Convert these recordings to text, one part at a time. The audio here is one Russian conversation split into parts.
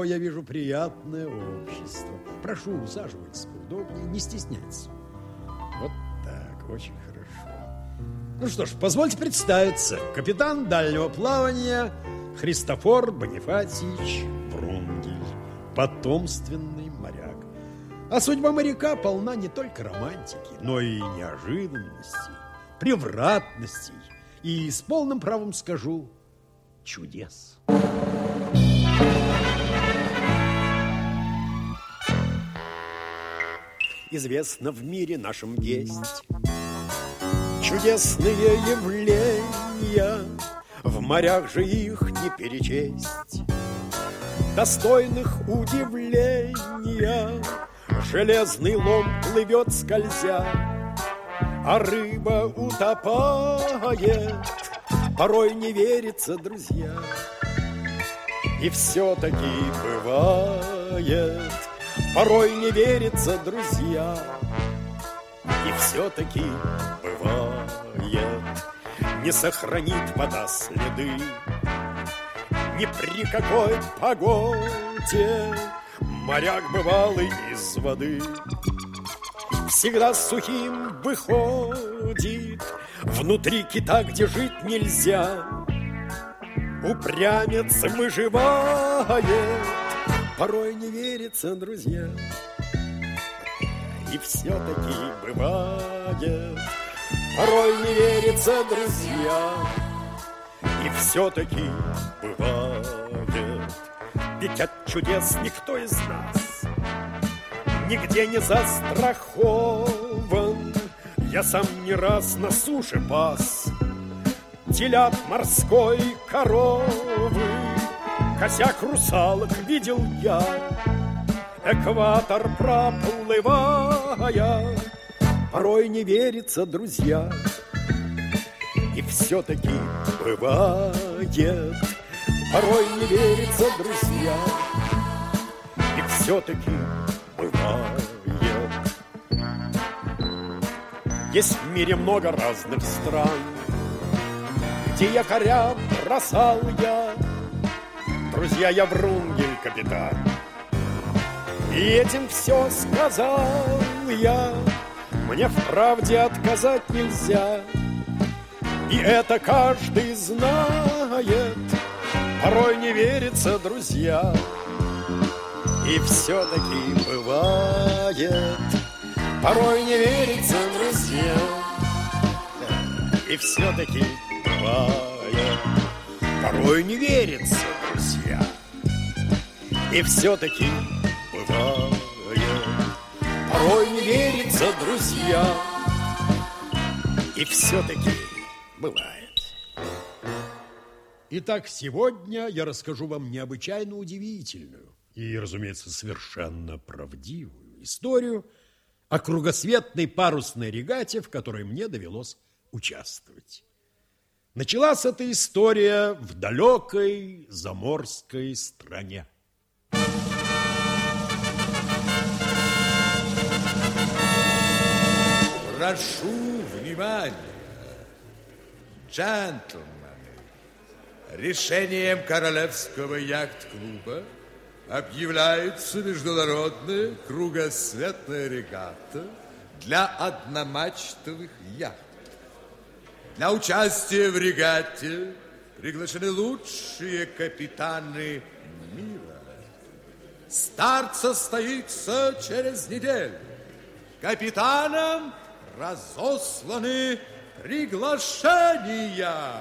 я вижу приятное общество. Прошу, усаживайтесь поудобнее, не стесняйтесь. Вот так, очень хорошо. Ну что ж, позвольте представиться. Капитан дальнего плавания Христофор Бонифатьевич Врунгель, потомственный моряк. А судьба моряка полна не только романтики, но и неожиданностей, превратностей и, с полным правом скажу, чудес. Известно в мире нашем есть чудесные явления, в морях же их не перечесть. Достойных удивления железный лом плывет скользя, а рыба утопает. Порой не верится, друзья, и все-таки бывает. Порой не верится, друзья, и все-таки бывает. Не сохранит вода следы ни при какой погоде. Моряк бывалый из воды всегда сухим выходит. Внутри кита, где жить нельзя, упрямец выживает. Порой не верится, друзья, и все-таки бывает. Порой не верится, друзья, и все-таки бывает. Ведь от чудес никто из нас нигде не застрахован. Я сам не раз на суше пас телят морской коровы. Косяк русалок видел я, экватор проплывая. Порой не верится, друзья, и все-таки бывает. Порой не верится, друзья, и все-таки бывает. Есть в мире много разных стран, где якоря бросал я. Друзья, я Врунгель, капитан, и этим все сказал я. Мне в правде отказать нельзя, и это каждый знает. Порой не верится, друзья, и все-таки бывает. Порой не верится, друзья, и все-таки бывает. Порой не верится, друзья, и все-таки бывает. Порой не верится, друзья, и все-таки бывает. Итак, сегодня я расскажу вам необычайно удивительную и, разумеется, совершенно правдивую историю о кругосветной парусной регате, в которой мне довелось участвовать. Началась эта история в далекой заморской стране. Прошу внимания, джентльмены. Решением Королевского яхт-клуба объявляется международная кругосветная регата для одномачтовых яхт. Для участия в регате приглашены лучшие капитаны мира. Старт состоится через неделю. Капитанам разосланы приглашения.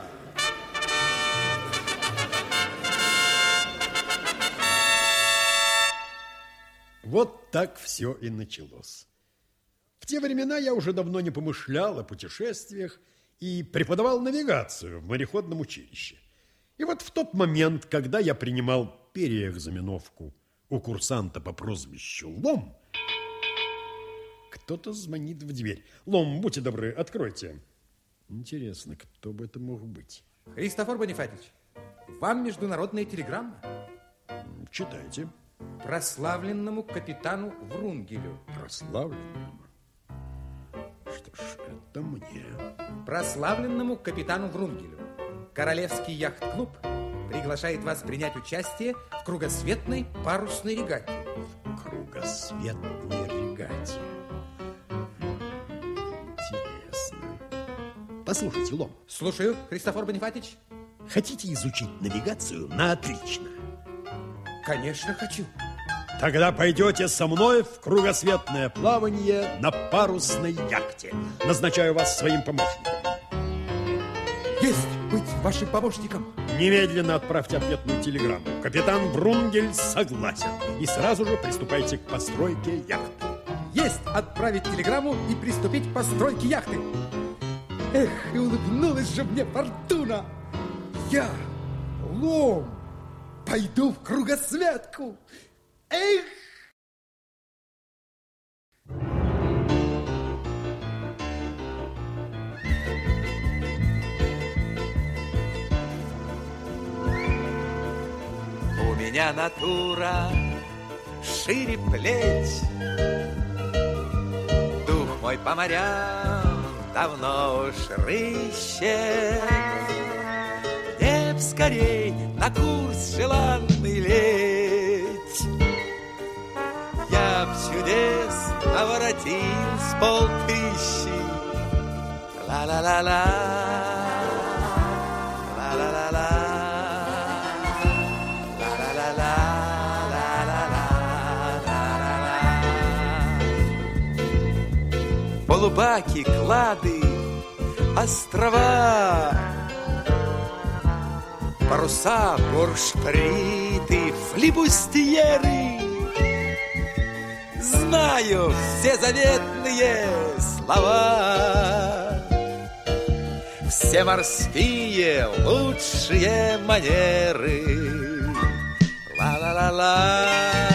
Вот так все и началось. В те времена я уже давно не помышлял о путешествиях и преподавал навигацию в мореходном училище. И вот в тот момент, когда я принимал переэкзаменовку у курсанта по прозвищу Лом, кто-то звонит в дверь. Лом, будьте добры, откройте. Интересно, кто бы это мог быть? Христофор Бонифатьевич, вам международная телеграмма. Читайте. Прославленному капитану Врунгелю. Прославленному? Что ж, это мне. Прославленному капитану Врунгелю. Королевский яхт-клуб приглашает вас принять участие в кругосветной парусной регате. Кругосветной регате. Интересно. Послушайте, Лом. Слушаю, Христофор Бонифатич. Хотите изучить навигацию на отлично? Конечно, хочу. Тогда пойдете со мной в кругосветное плавание на парусной яхте. Назначаю вас своим помощником. Есть быть вашим помощником. Немедленно отправьте ответную телеграмму. Капитан Врунгель согласен. И сразу же приступайте к постройке яхты. Есть отправить телеграмму и приступить к постройке яхты. Эх, и улыбнулась же мне фортуна. Я, Лом, пойду в кругосветку. Эх! У меня натура шире плеч, дух мой по морям давно уж рыщет. Мне б скорей на курс желанный лечь, я б чудес наворотил с полтыщи. Ла-ла-ла-ла, ла-ла-ла-ла. Полубаки, клады, острова, паруса, буршприты, флибустьеры. Знаю все заветные слова, все морские лучшие манеры. Ла-ла-ла-ла,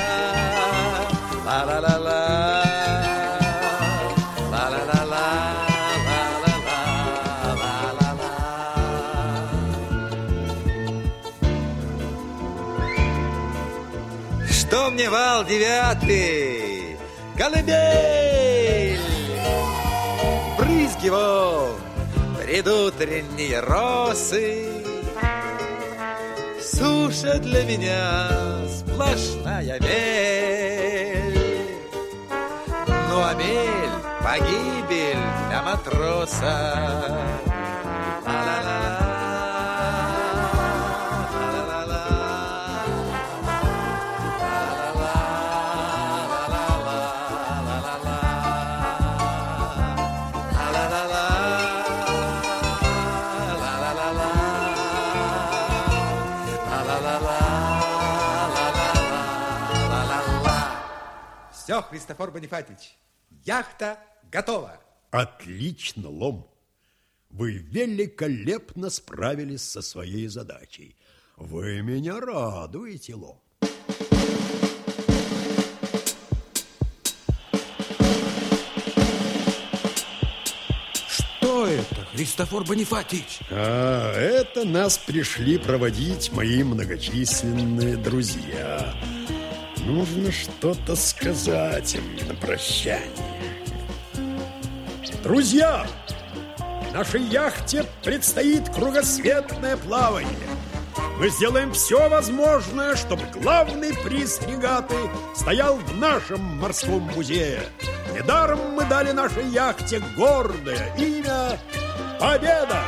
ла-ла-ла-ла. Что мне вал девятый, колыбель, брызги вон, предутренние росы, суша для меня сплошная мель, ну а мель погибель для матроса. Ла-ла-ла-ла. Все, Христофор Бонифатич, яхта готова. Отлично, Лом. Вы великолепно справились со своей задачей. Вы меня радуете, Лом. Что это, Христофор Бонифатич? Это нас пришли проводить мои многочисленные друзья. Нужно что-то сказать им на прощание. Друзья, нашей яхте предстоит кругосветное плавание. Мы сделаем все возможное, чтобы главный приз регаты стоял в нашем морском музее. Недаром мы дали нашей яхте гордое имя «Победа».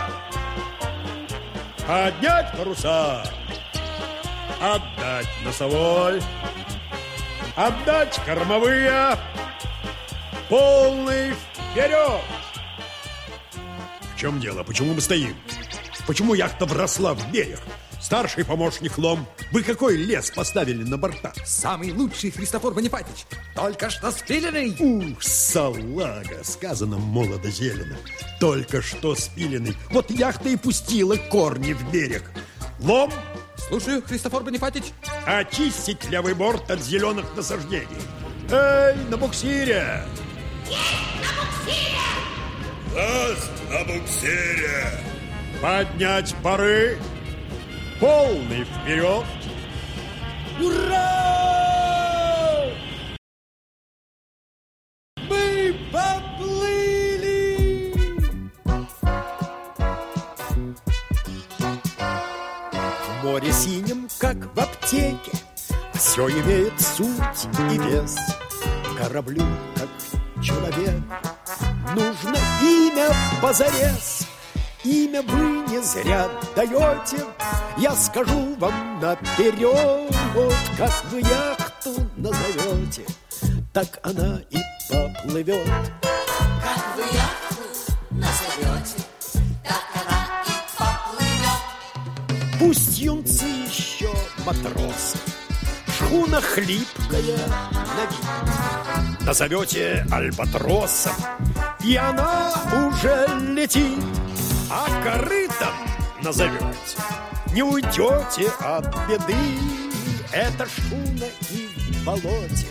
Поднять паруса, отдать носовой, отдать кормовые, полный вперед! В чем дело? Почему мы стоим? Почему яхта вросла в берег? Старший помощник Лом, вы какой лес поставили на борта? Самый лучший, Христофор Бонифатич, только что спиленный. Ух, салага, сказано молодо-зелено. Только что спиленный. Вот яхта и пустила корни в берег. Лом, Слушаю, Христофор Бонифатич. очистить левый борт от зеленых насаждений. Эй, на буксире! Ласт на буксире! Поднять пары, полный вперед. Ура! Мы поплыли! В море синем, как в аптеке, все имеет суть и вес. Кораблю, как человек, нужно имя позарез. Имя вы не зря даете, я скажу вам наперед. Как вы яхту назовете, так она и поплывет. Как вы яхту назовете, так она и поплывет. Пусть юнцы еще матросы, шхуна хлипкая на вид. Назовете альбатросом, и она уже летит. А корытом назовете, не уйдете от беды. Эта шхуна и в болоте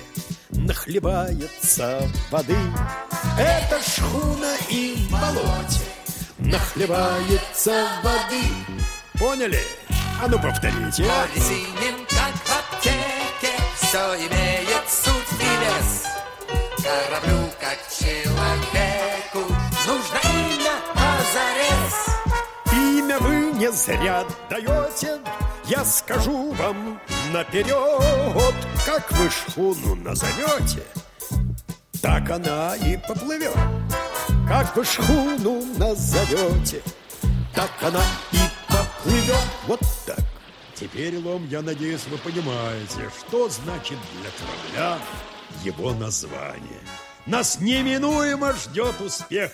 нахлебается воды. Эта шхуна и в болоте нахлебается воды. Поняли? А ну повторите. Море синим, как в аптеке, все имеет суть и вес. Кораблю, как человеку, нужно имя позарез. Имя вы не зря даете, я скажу вам наперед. Как вы шхуну назовете, так она и поплывет. Как вы шхуну назовете, так она и поплывет. Вот так. Теперь, Лом, я надеюсь, вы понимаете, что значит для корабля его название. Нас неминуемо ждет успех.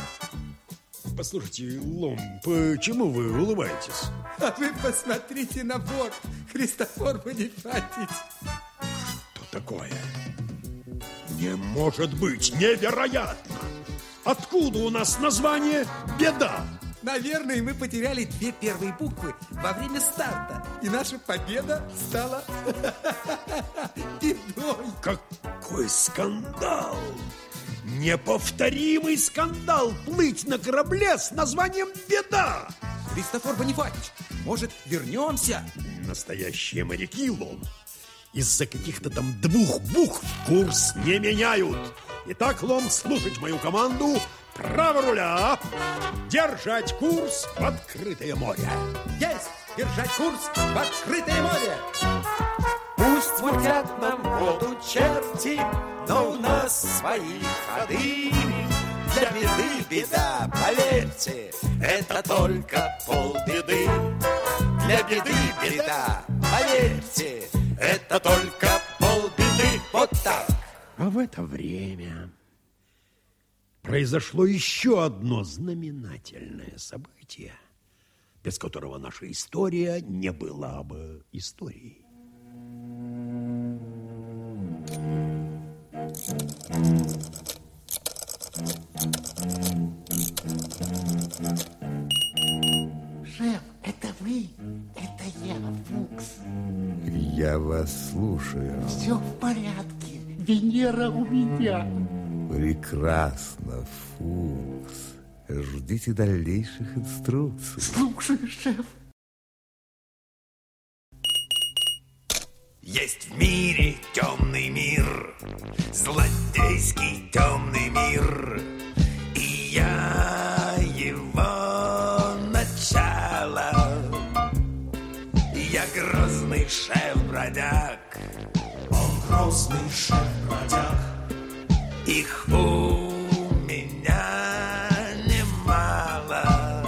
Послушайте, Лом, почему вы улыбаетесь? А вы посмотрите на борт, Христофор Бонифатич. Что такое? Не может быть, невероятно! Откуда у нас название «Беда»? Наверное, мы потеряли 2 первые буквы во время старта, и наша победа стала бедой. Какой скандал! Неповторимый скандал плыть на корабле с названием «Беда». Христофор Бонифатич, может, вернемся? Настоящие моряки, Лом, из-за каких-то там 2 букв курс не меняют. Итак, Лом, слушать мою команду. Право руля, держать курс в открытое море. Есть! Держать курс в открытое море! Пусть мутят нам воду черти, но у нас свои ходы. Для беды беда, поверьте, это только полбеды. Для беды беда, поверьте, это только полбеды. Вот так. А в это время произошло еще одно знаменательное событие, без которого наша история не была бы историей. Шеф, это вы? Это я, Фукс. Я вас слушаю. Все в порядке. Венера у меня. Прекрасно, Фукс. Ждите дальнейших инструкций. Слушаю, шеф. Есть в мире темный мир, злодейский темный мир, и я его начало. Я грозный шеф-бродяг, он грозный шеф-бродяг. Их у меня немало.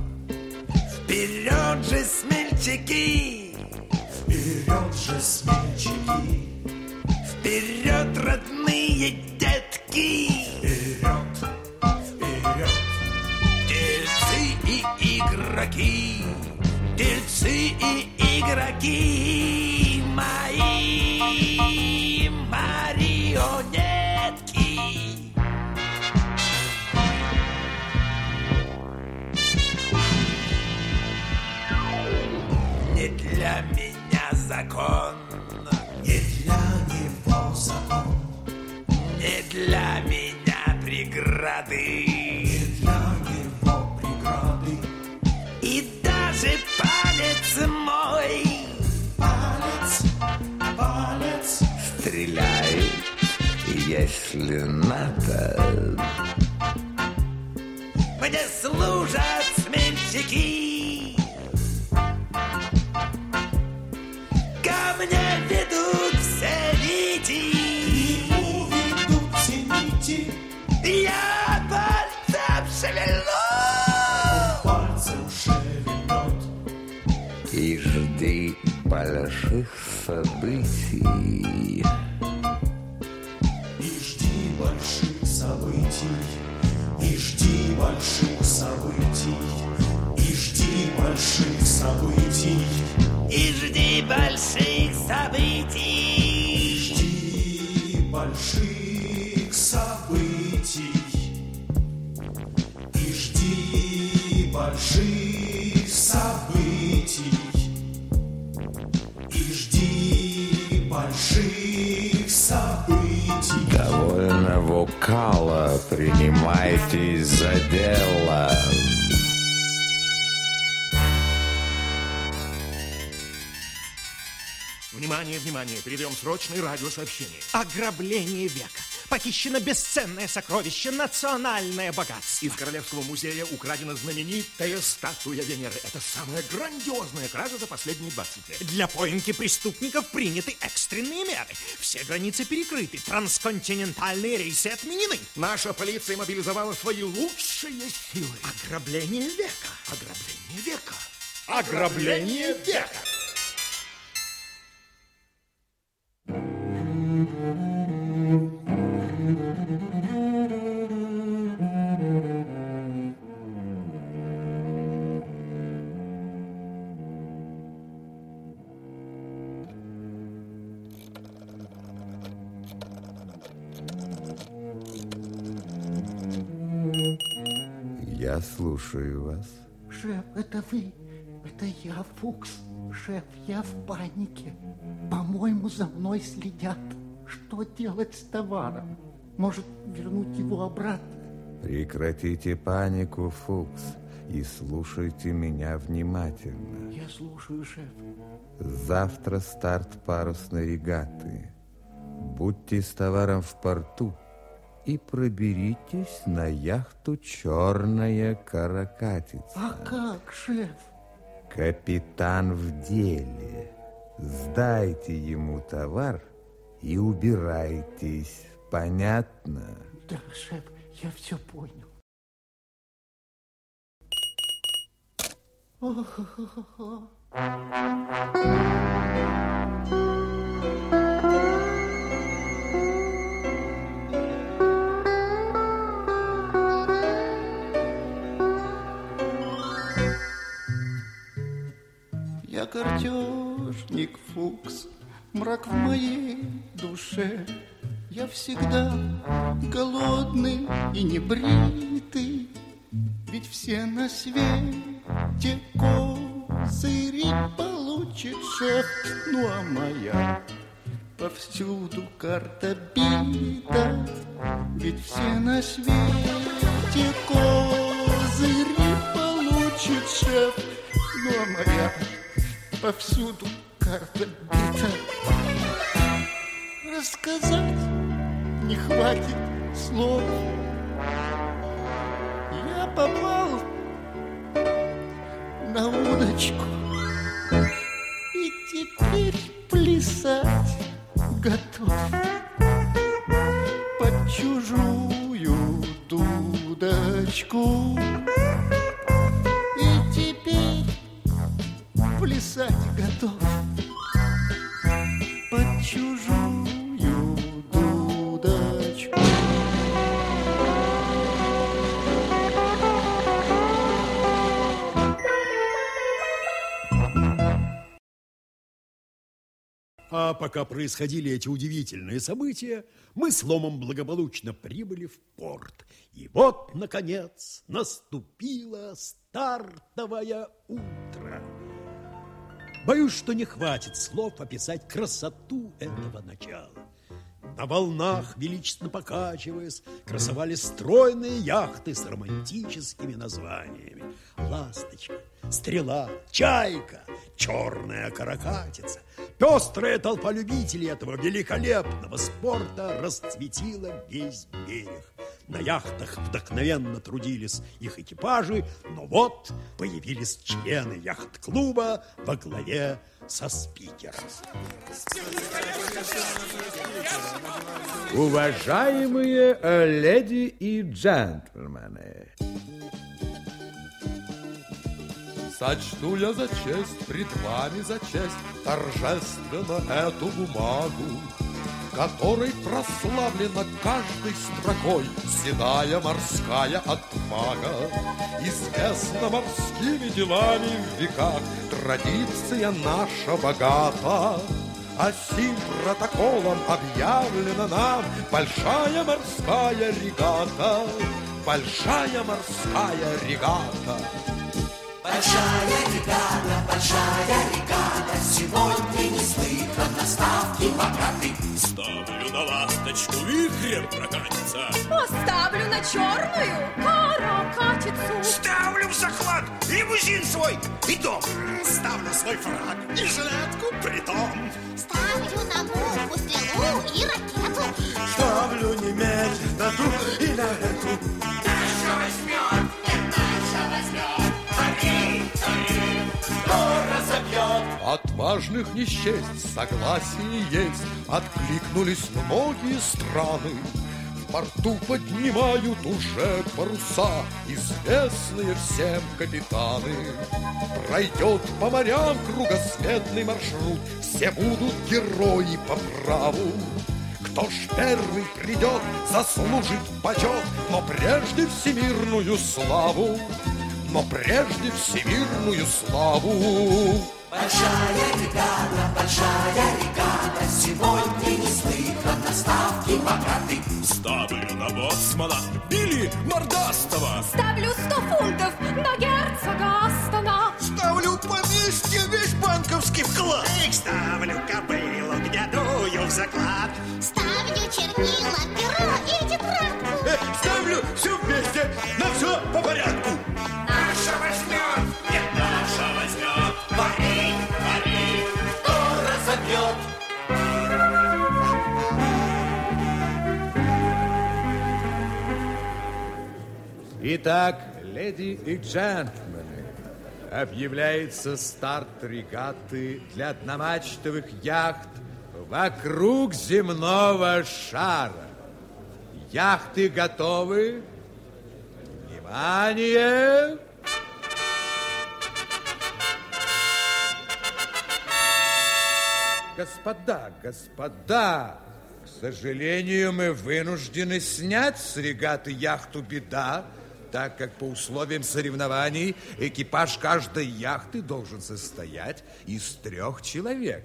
Вперед же, смельчаки! Вперед же, смельчаки! Вперед, родные детки! Вперед, вперед! Дельцы и игроки! Дельцы и игроки! Мои марионетки! Не для меня закон, не для него закон, не для меня преграды, не для него преграды. И даже палец мой, палец стреляет, если надо. Мне служат смельчаки. больших событий. И жди больших событий, и жди больших событий, и жди больших событий, И жди больших событий. жди больших событий, и жди больших событий, и жди больших событий. Довольно вокала, принимайтесь за дело. Внимание, внимание, передаем срочное радиосообщение. Ограбление века. Похищено бесценное сокровище, национальное богатство. Из Королевского музея украдена знаменитая статуя Венеры. Это самая грандиозная кража за последние 20 лет. Для поимки преступников приняты экстренные меры. Все границы перекрыты, трансконтинентальные рейсы отменены. Наша полиция мобилизовала свои лучшие силы. Ограбление века. Ограбление века. Ограбление века. Я слушаю вас. Шеф, это вы? Это я, Фукс. Шеф, я в панике. По-моему, за мной следят. Что делать с товаром? Может, вернуть его обратно? Прекратите панику, Фукс, и слушайте меня внимательно. Я слушаю, шеф. Завтра старт парусной регаты. Будьте с товаром в порту и проберитесь на яхту «Черная каракатица». А как, шеф? Капитан в деле. Сдайте ему товар и убирайтесь. Понятно? Да, шеф, я все понял. Я картежник, Фукс, мрак в моей душе. Я всегда голодный и небритый, ведь все на свете козыри получит шеф. Ну а моя повсюду карта бита, ведь все на свете козыри получит шеф. Ну а моя повсюду карта бита. Рассказать не хватит слов. Я попал на удочку и теперь плясать готов под чужую дудочку. И теперь плясать готов под чужую дудочку. А пока происходили эти удивительные события, мы с Ломом благополучно прибыли в порт. И вот, наконец, наступило стартовое утро. Боюсь, что не хватит слов описать красоту этого начала. На волнах, величественно покачиваясь, красовались стройные яхты с романтическими названиями. «Ласточка», «Стрела», «Чайка», «Черная каракатица». Пестрая толпа любителей этого великолепного спорта расцветила весь берег. На яхтах вдохновенно трудились их экипажи, но вот появились члены яхт-клуба во главе со спикером. Уважаемые леди и джентльмены, Сочту я за честь, пред вами за честь, торжественно эту бумагу, которой прославлена каждой строкой седая морская отвага. Известна морскими делами в веках традиция наша богата, а сим протоколом объявлена нам большая морская регата. Большая морская регата. Большая регата, сегодня неслыханно ставки богаты. Ставлю на ласточку, вихрем прокатится. Поставлю на черную каракатицу. Ставлю в заклад лимузин свой и дом. Ставлю свой фраг и жилетку притом. Ставлю на букву, стрелу и ракету. Ставлю немедленно ту и на эту. Наша возьмет, наша возьмет. Кто разобьет? Отважных не счесть, согласие есть. Откликнулись многие страны. В порту поднимают уже паруса, известные всем капитаны. Пройдет по морям кругосветный маршрут, все будут герои по праву. Кто ж первый придет, заслужит почет, но прежде всемирную славу. Но прежде всемирную славу. Большая регата, сегодня неслыханно ставки богаты. Ставлю на боцмана или мордастого. Ставлю 100 фунтов на герцога Астона. Ставлю поместье весь банковский вклад. Ставлю кобылу гнедую в заклад. Ставлю чернила, перо и тетрадку. Ставлю все вместе, на все по порядку. Наша возьмет, нет, наша возьмет. Пари, кто разобьет? Итак, леди и джентльмены, объявляется старт регаты для одномачтовых яхт вокруг земного шара. Яхты готовы? Внимание! Господа, к сожалению, мы вынуждены снять с регаты яхту «Беда», так как по условиям соревнований экипаж каждой яхты должен состоять из 3 человек.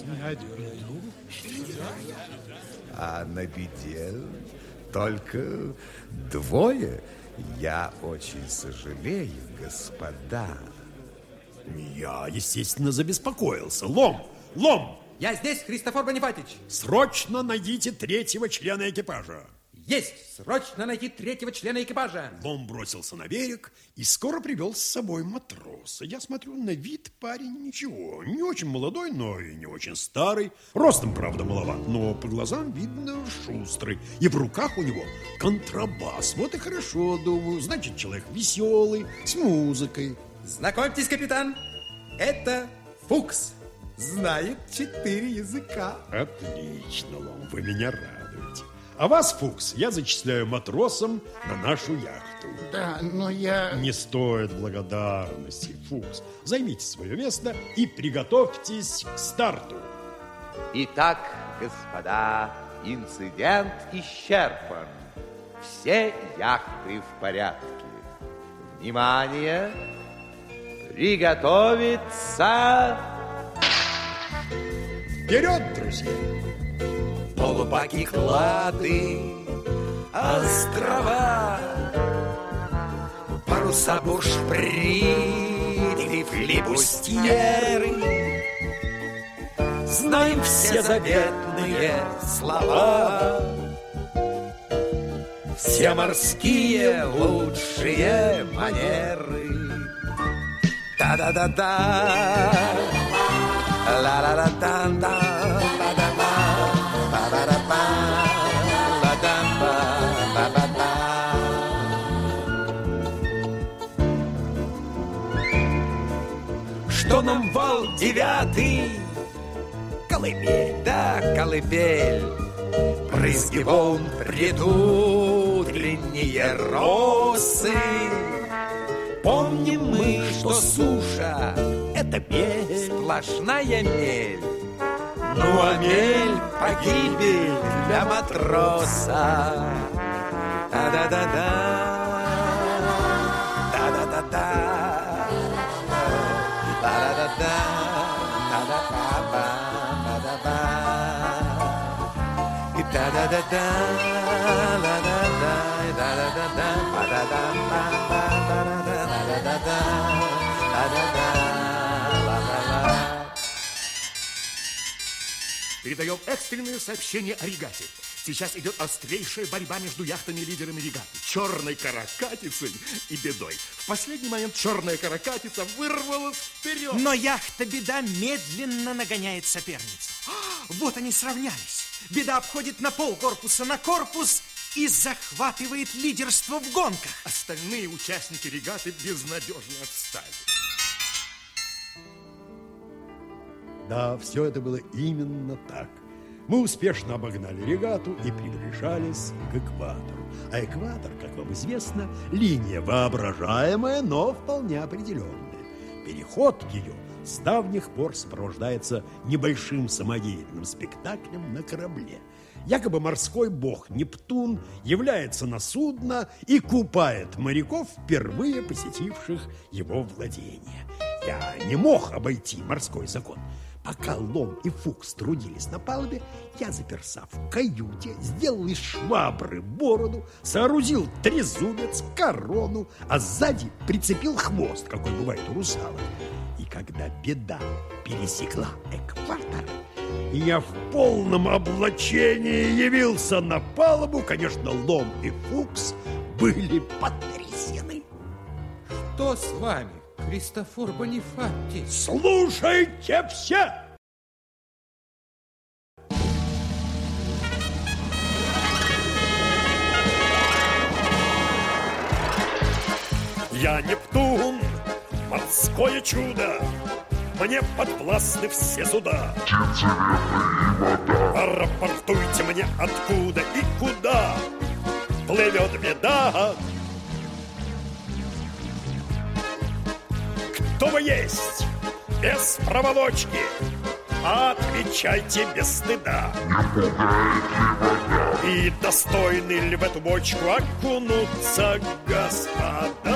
А на «Беде» только 2. Я очень сожалею, господа. Я, естественно, забеспокоился. Лом! Я здесь, Христофор Бонифатич. Срочно найдите 3-го члена экипажа. Есть! Срочно найти 3-го члена экипажа. Лом бросился на берег и скоро привел с собой матроса. Я смотрю, на вид парень ничего. Не очень молодой, но и не очень старый. Ростом, правда, маловат, но по глазам видно шустрый. И в руках у него контрабас. Вот и хорошо, думаю. Значит, человек веселый, с музыкой. Знакомьтесь, капитан, это Фукс. Знает 4 языка. Отлично, Лом, вы меня радуете. А вас, Фукс, я зачисляю матросом на нашу яхту. Да, но я... Не стоит благодарности, Фукс. Займите свое место и приготовьтесь к старту. Итак, господа, инцидент исчерпан. Все яхты в порядке. Внимание! Приготовиться! Вперед, друзья! Полубаки, клады, острова, паруса, бушприты, флибустьеры. Знаем все заветные слова, все морские лучшие манеры. Та-да-да-да, ла-ла-ла-да-да, ба-да-ба, ба-ба-да-ба, ла-да-ба, ба-ба-ба. Что нам вал 9? Колыбель, да, колыбель. Брызги волн, предутренние росы. Помним мы, что суша — это мель, сплошная мель. Ну а мель — погибель для матроса. Да-да-да-да, да-да-да-да, да-да-да-да, да-да-ба-ба, да-да-ба. И да-да-да-да, да-да-да, да-да-да-да, ба-да-да-ба-ба, да-да-да, да-да-да, да-да-да. Передаем экстренное сообщение о регате. Сейчас идет острейшая борьба между яхтами-лидерами регаты. Черной каракатицей и Бедой. В последний момент черная каракатица вырвалась вперед. Но яхта Беда медленно нагоняет соперницу. Вот они сравнялись. Беда обходит на полкорпуса на корпус и захватывает лидерство в гонках. Остальные участники регаты безнадежно отстали. Да, все это было именно так. Мы успешно обогнали регату и приближались к экватору. А экватор, как вам известно, линия воображаемая, но вполне определенная. Переход ее с давних пор сопровождается небольшим самодеятельным спектаклем на корабле. Якобы морской бог Нептун является на судно и купает моряков, впервые посетивших его владения. Я не мог обойти морской закон. Пока Лом и Фукс трудились на палубе, я заперся в каюте, сделал из швабры бороду, соорудил трезубец, корону, а сзади прицепил хвост, какой бывает у русалок. И когда Беда пересекла экватор, я в полном облачении явился на палубу. Конечно, Лом и Фукс были потрясены. Что с вами, Христофор Бонифатий? Слушайте все! Я Нептун, морское чудо, мне подвластны все суда. Рапортуйте мне, откуда и куда плывет Беда. Кто вы есть, без проволочки, отвечайте без стыда. И достойны ли в эту бочку окунуться, господа?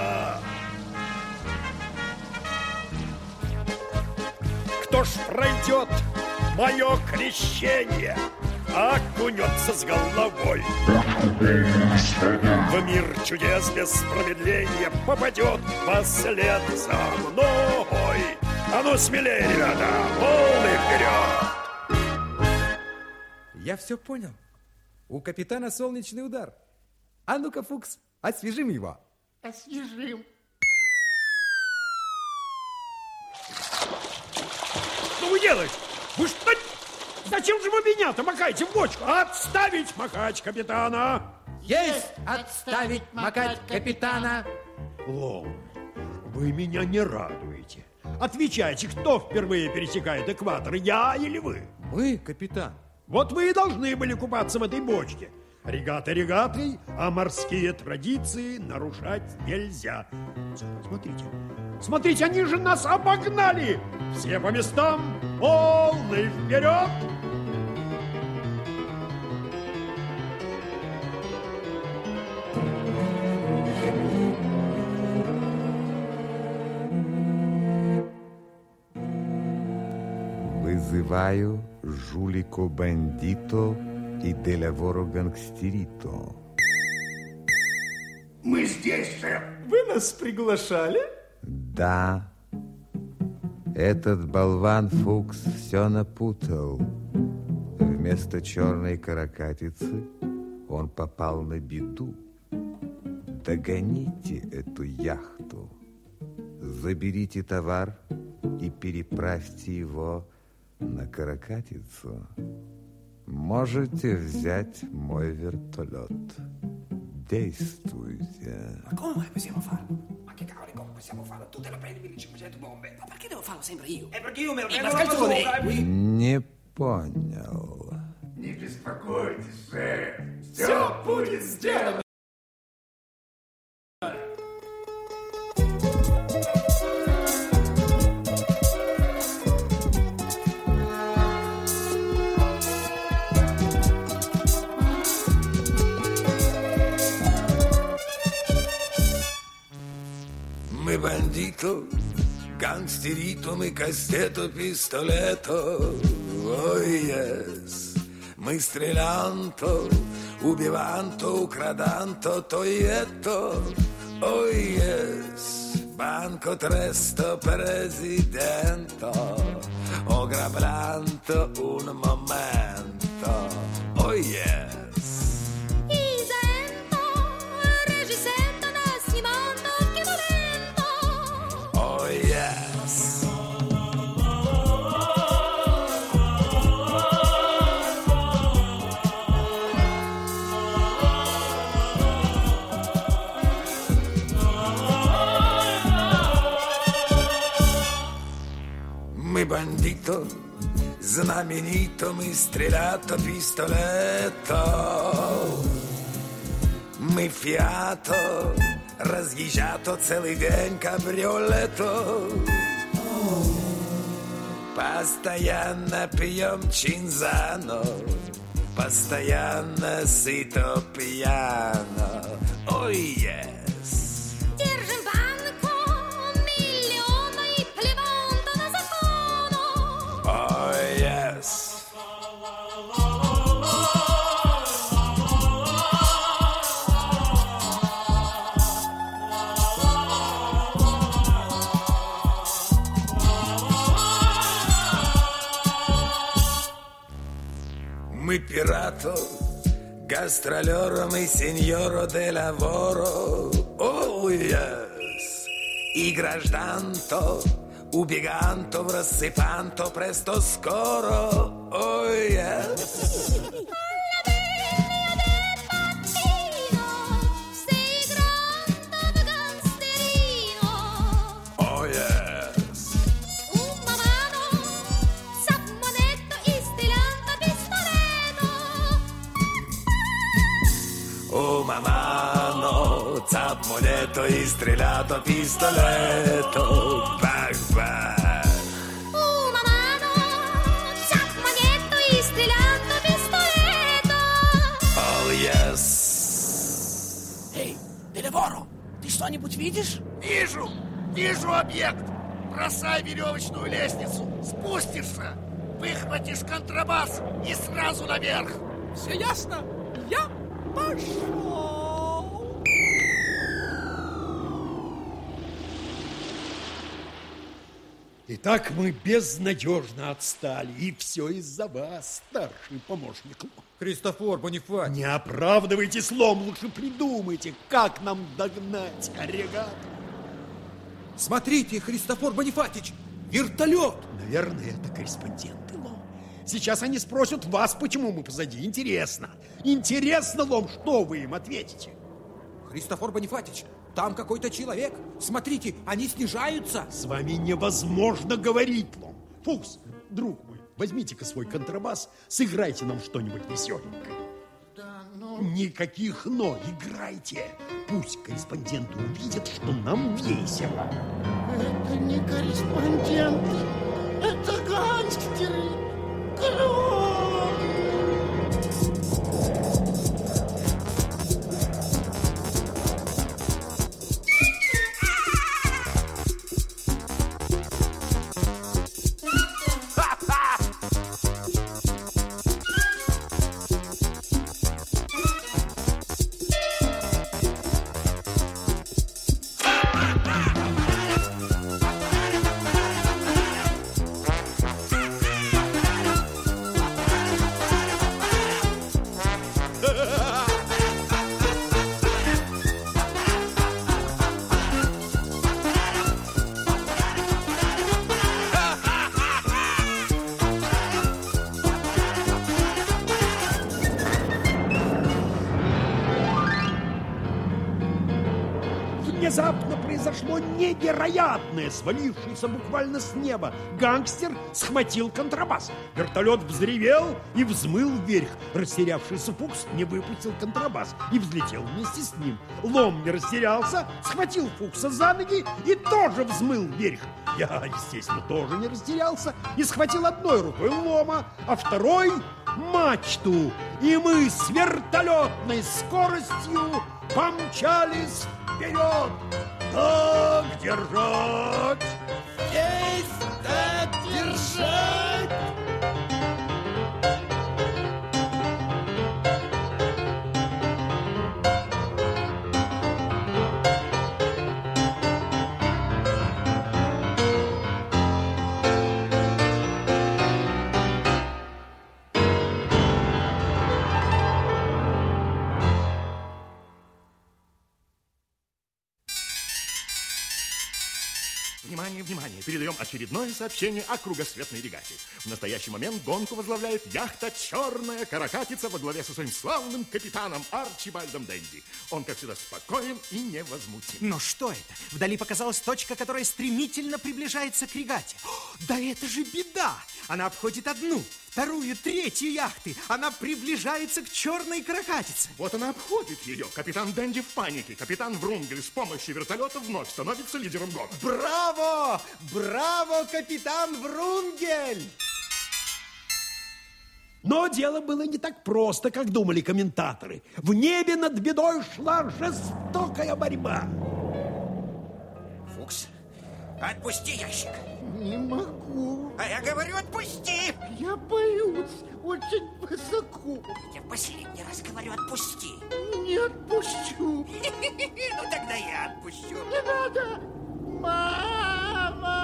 Кто ж пройдет мое крещение, окунется с головой в мир чудес без промедления, попадет вслед за мной. А ну смелее, ребята, полный вперед! Я все понял. У капитана солнечный удар. А ну-ка, Фукс, освежим его. Освежим. Что вы делаете? Вы что? Зачем же вы меня-то макаете в бочку? Отставить макать капитана! Есть отставить макать капитана! Лом, вы меня не радуете. Отвечайте, кто впервые пересекает экватор, я или вы? Мы, капитан. Вот вы и должны были купаться в этой бочке. Регата регатой, а морские традиции нарушать нельзя. Смотрите, смотрите, они же нас обогнали! Все по местам, полный вперед! Вызываю жулико бандито и делаворо гангстерито. Мы здесь, шеф. Вы нас приглашали? Да. Этот болван Фукс все напутал. Вместо черной каракатицы он попал на беду. Догоните эту яхту, заберите товар и переправьте его на каракатицу. Можете взять мой вертолет. Действуйте. Ma come possiamo farlo? Ma che cavolo, come possiamo farlo? Tu te la prendi 1500 bombe. Ma perché devo farlo sempre io? È perché io me lo prendo la calzone. Не понял. Не беспокойтесь, шеф. Все будет сделано. bandito, gangsterito, mi casteto, pistoletto. Oh yes, мы стрелянто, убиванто, украданто, тоетто. Oh yes, banco tresto, presidento, ограбlanto un momento. Oh yes. Oh yes. Мы бандито, знаменито, ми стрілято, пістолето. Ми фіато, роз'їжджато цілий день кабріолето. Постоянно пьем чинзано, постоянно сыто пьяно. Ой, yes. Держим банку, миллиона и плеванта на закону. Ой, yes. Мы пирато, гастролером и сеньоро де лаворо. Oh, yes. И гражданто, убеганто, в рассыпанто, престо скоро. Oh, yes. Мамано, цап монето и стрелято пистолето. Бах-бах. Мамано, цап монето и стрелято пистолето. Oh, yes. Эй, Делеворо, ты что-нибудь видишь? Вижу объект. Бросай веревочную лестницу, спустишься, выхватишь контрабас и сразу наверх. Все ясно? Я пошел. Итак, мы безнадежно отстали, и все из-за вас, старший помощник. Христофор Бонифатич. Не оправдывайтесь, Лом, лучше придумайте, как нам догнать регату. Смотрите, Христофор Бонифатич, вертолет. Наверное, это корреспонденты, Лом. Сейчас они спросят вас, почему мы позади. Интересно. Интересно, Лом, что вы им ответите? Христофор Бонифатич, там какой-то человек. Смотрите, они снижаются. С вами невозможно говорить, Лом. Фукс, друг мой, возьмите-ка свой контрабас, сыграйте нам что-нибудь веселенькое. Да, но... Никаких «но», играйте. Пусть корреспонденты увидят, что нам весело. Это не корреспонденты, это гангстеры. Клёв! Внезапно произошло невероятное, свалившееся буквально с неба. Гангстер схватил контрабас. Вертолет взревел и взмыл вверх. Растерявшийся Фукс не выпустил контрабас и взлетел вместе с ним. Лом не растерялся, схватил Фукса за ноги и тоже взмыл вверх. Я, естественно, тоже не растерялся и схватил одной рукой Лома, а второй мачту. И мы с вертолетной скоростью помчались вперед. Так держать! Есть так держать! Внимание, внимание! Передаем очередное сообщение о кругосветной регате. В настоящий момент гонку возглавляет яхта «Черная каракатица» во главе со своим славным капитаном Арчибальдом Денди. Он, как всегда, спокоен и невозмутим. Но что это? Вдали показалась точка, которая стремительно приближается к регате. Да это же беда! Она обходит одну, вторую, третью яхты. Она приближается к черной каракатице. Вот она обходит ее. Капитан Денди в панике. Капитан Врунгель с помощью вертолета вновь становится лидером гонки. Браво! Браво, капитан Врунгель! Но дело было не так просто, как думали комментаторы. В небе над бедой шла жестокая борьба. Фукс, отпусти ящик. Не могу. А я говорю, отпусти. Я боюсь. Очень высоко. Я в последний раз говорю, отпусти. Не отпущу. Ну, тогда я отпущу. Не надо. Мама!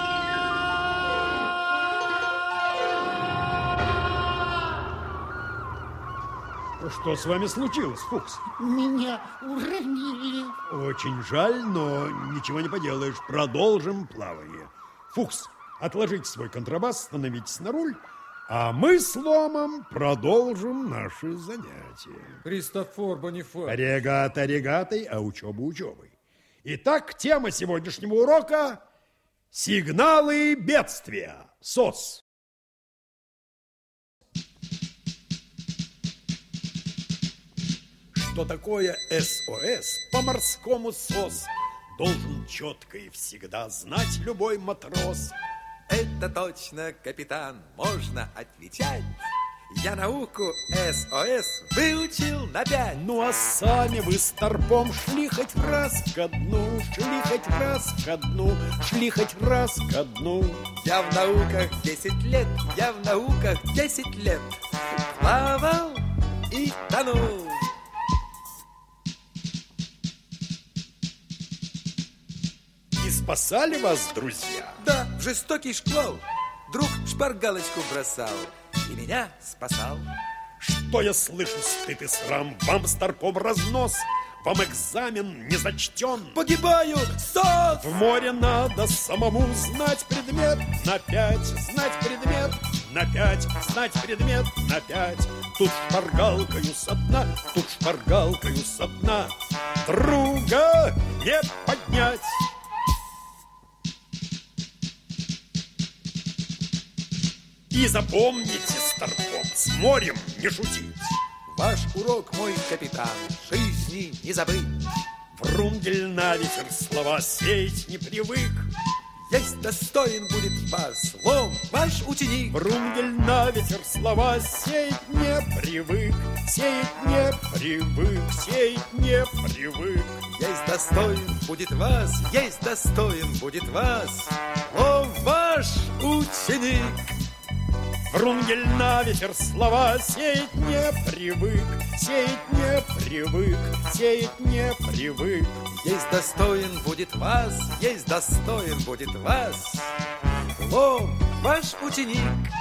Что с вами случилось, Фукс? Меня уронили. Очень жаль, но ничего не поделаешь. Продолжим плавание. Фукс, отложите свой контрабас, становитесь на руль, а мы с Ломом продолжим наши занятия. Христофор Бонифар. Регата регатой, а учеба учебой. Итак, тема сегодняшнего урока – сигналы бедствия. СОС. Что такое СОС? По-морскому СОС должен четко и всегда знать любой матрос. Это точно, капитан, можно отвечать. Я науку СОС выучил на 5. Ну а сами вы с торпом шли хоть раз ко дну, шли хоть раз ко дну, шли хоть раз ко дну. Я в науках 10 лет, я в науках 10 лет плавал и тонул. И спасали вас, друзья? Да, в жестокий шквал друг шпаргалочку бросал и меня спасал. Что я слышу, стыд и срам, вам с торпом разнос, вам экзамен не зачтен. Погибаю, СОС! В море надо самому знать предмет на 5, знать предмет на 5, знать предмет на 5. Тут шпаргалкою со дна, тут шпаргалкою со дна друга не поднять. И запомните с торпом, с морем не шутить. Ваш урок, мой капитан, жизни не забыть. Врунгель на ветер слова сеять не привык. Есть достоин будет вас, Лом, ваш ученик. Врунгель на ветер слова сеять не привык, сеять не привык, сеять не привык. Есть достоин будет вас, есть достоин будет вас, Лом, ваш ученик. Врунгель на ветер слова сеять не привык, сеять не привык, сеять не привык. Есть достоин будет вас, есть достоин будет вас, Лом, ваш ученик.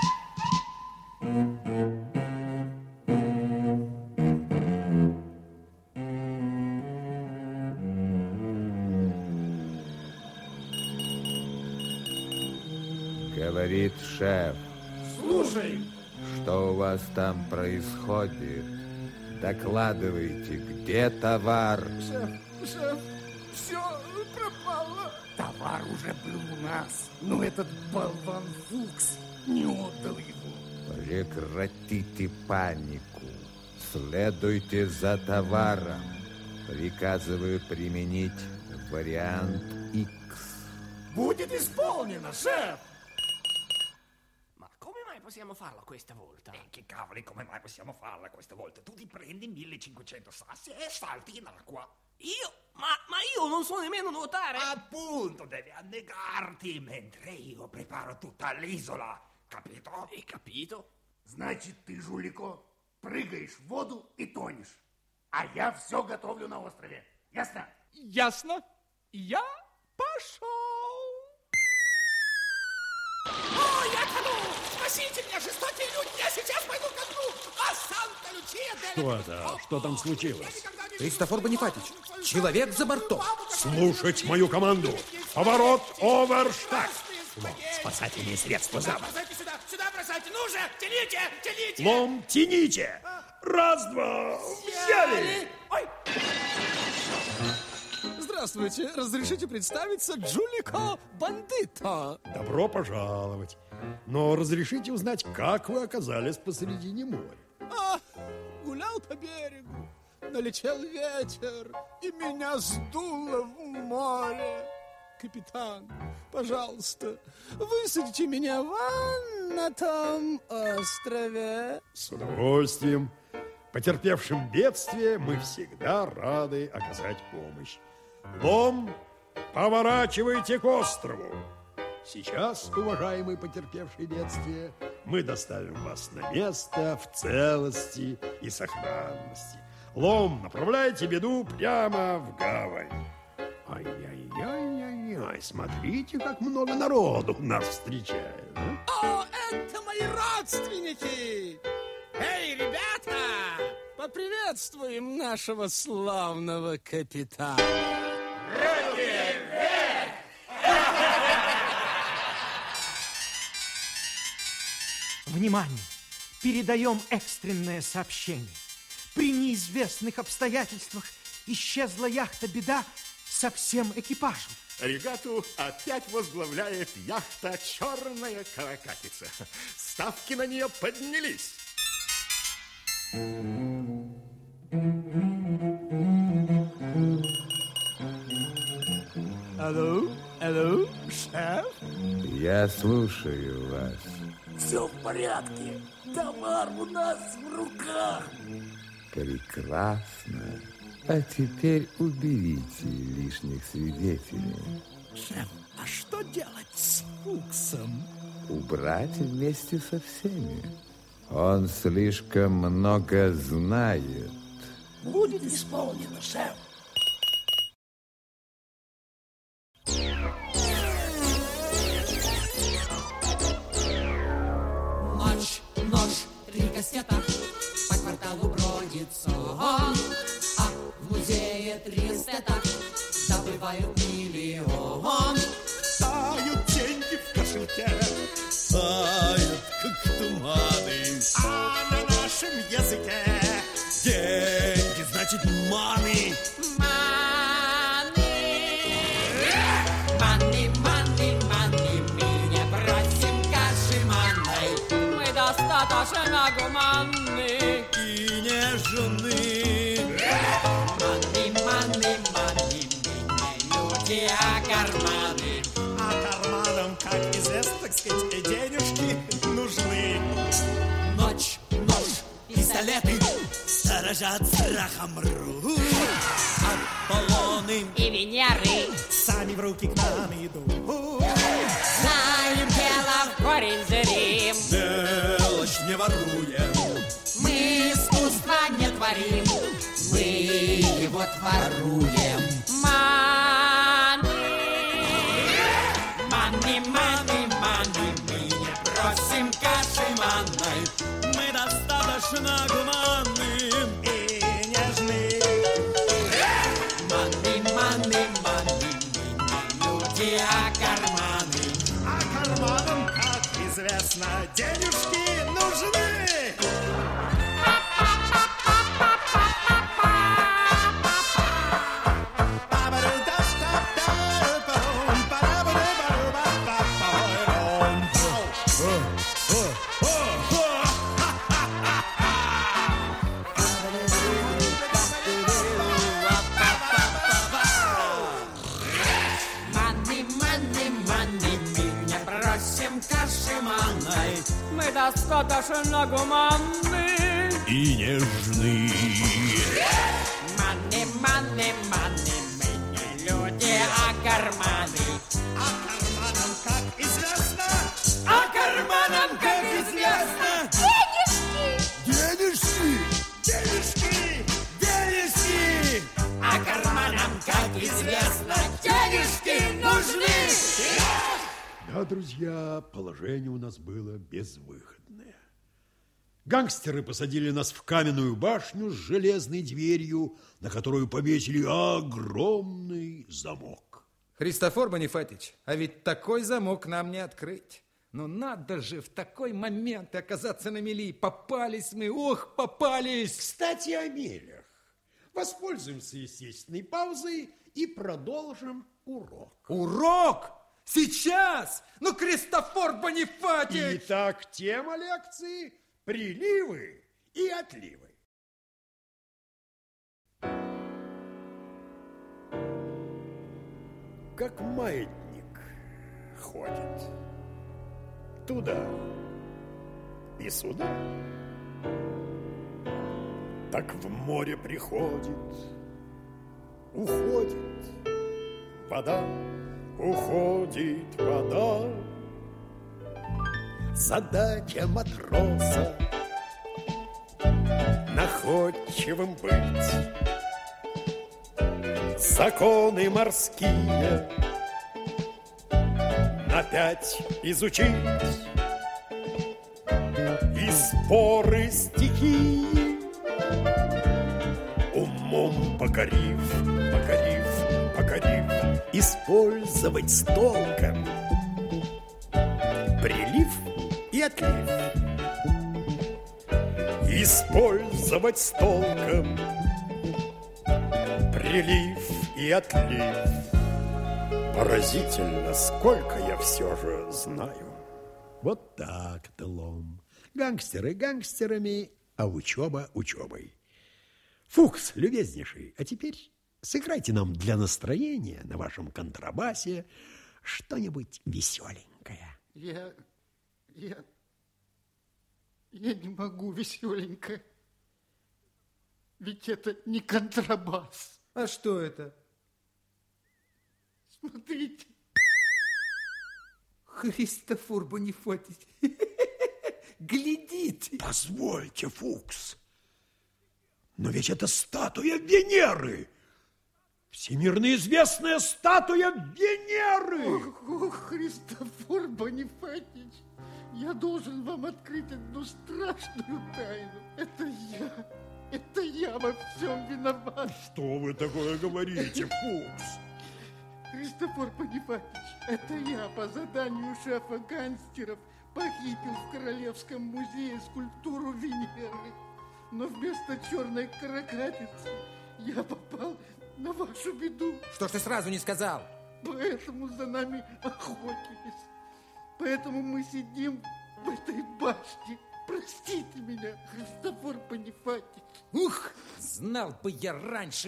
Говорит шеф. Слушай. Что у вас там происходит? Докладывайте, где товар? Шеф, все пропало. Товар уже был у нас, но этот болван Фукс не отдал его. Прекратите панику. Следуйте за товаром. Приказываю применить вариант X. Будет исполнено, шеф! Possiamo farlo questa volta? Che cavoli, come mai possiamo farla questa volta? Tu ti prendi 1500 sassi e salti in acqua. Ma io non sono nemmeno nuotare. Appunto, devi annegarti mentre io preparo tutta l'isola. Capito? И capito. Значит, ты, Жулико, прыгаешь в воду и тонешь. А я все готовлю на острове. Ясно? Ясно. Я пошел. О, я тону! Спасите меня, жестокие люди! Я сейчас пойду ко дну! А Санта-Лючия! Что это? Что там случилось? Христофор Бонифатич, человек за бортом. Слушать мою команду. Поворот оверштаг. Спасательные средства за борт. Бросайте сюда! Сюда бросайте! Ну же! Тяните! Тяните! Лом, тяните! Раз-два! Взяли! Ой! Здравствуйте. Разрешите представиться, Джулико Бандито. Добро пожаловать. Но разрешите узнать, как вы оказались посредине моря? Гулял по берегу, налетел ветер, и меня сдуло в море. Капитан, пожалуйста, высадите меня на том острове. С удовольствием. Потерпевшим бедствие мы всегда рады оказать помощь. Лом, поворачивайте к острову. Сейчас, уважаемый потерпевший бедствие, мы доставим вас на место в целости и сохранности. Лом, направляйте беду прямо в гавань. Ай-яй-яй-яй-яй, смотрите, как много народу нас встречает. О, это мои родственники! Эй, ребята, поприветствуем нашего славного капитана. Руки вверх! Внимание! Передаем экстренное сообщение. При неизвестных обстоятельствах исчезла яхта «Беда» со всем экипажем. Регату опять возглавляет яхта «Черная каракатица». Ставки на нее поднялись. Алло, алло, шеф? Я слушаю вас. Все в порядке. Товар у нас в руках. Прекрасно. А теперь уберите лишних свидетелей. Шеф, а что делать с Фуксом? Убрать вместе со всеми. Он слишком много знает. Будет исполнено, шеф. Ночь, три кассета, по кварталу бродит сон, а в музее 300 так добывают миллион. Тают деньги в кошельке, Тают, как туманы. а на нашем языке Деньги, значит, маны. Маны, мы не просим каши манной, мы достаточно гуманны И нежны. Маны, мы не люди, а карманы. А карманам, как известно, так сказать, денежки нужны. Ночь, пистолеты Сторожат страхом рук. Аполлоны и Венеры Сами в руки к нам идут. знаем дело в корень зрим. мелочь не воруем. Мы искусства не творим, мы его творуем. Маны, мы не просим каши манной, Мы достаточно гуманны И нежны. Маны, мы не люди, а карманы. А карманам, как известно, денежки нужны. Маны, мы не просим каши манной, мы достаточно гуманны и нежны. Маны, маны, маны, мы не люди, а карманы. А карманам, как известно, А карманам, как известно, денежки, денежки, денежки. А карманам, как известно, денежки нужны. Да, друзья, положение у нас было безвыходное. Гангстеры посадили нас в каменную башню с железной дверью, на которую повесили огромный замок. Христофор Бонифатич, а ведь такой замок нам не открыть. Ну надо же в такой момент оказаться на мели. Попались мы, ох, попались. Кстати, о мелях. Воспользуемся естественной паузой и продолжим урок. Урок? Сейчас? Ну, Христофор Бонифатич! Итак, тема лекции – приливы и отливы. Как маятник ходит туда и сюда, так в море приходит, уходит вода, уходит вода. Задача матроса находчивым быть, законы морские на 5 изучить и споры стихии умом покорив, использовать с толком прилив и отлив. Использовать с толком прилив и отлив. Поразительно, сколько я все же знаю. Вот так-то, Лом. Гангстеры гангстерами, а учеба учебой. Фукс, любезнейший, а теперь сыграйте нам для настроения на вашем контрабасе что-нибудь веселенькое. Я не могу веселенько. Ведь это не контрабас. А что это? Смотрите. Христофор Бонифатич. Глядите. Позвольте, Фукс. Но ведь это статуя Венеры. Всемирно известная статуя Венеры. Ох, Христофор Бонифатич, я должен вам открыть одну страшную тайну. Это я во всем виноват. Что вы такое говорите, Фукс? Христофор Бонифатич, это я по заданию шефа гангстеров похитил в Королевском музее скульптуру Венеры. Но вместо черной каракатицы я попал на вашу беду. Что ж ты сразу не сказал? Поэтому за нами охотились. Поэтому мы сидим в этой башне. Простите меня, Христофор Бонифатич. Ух, знал бы я раньше.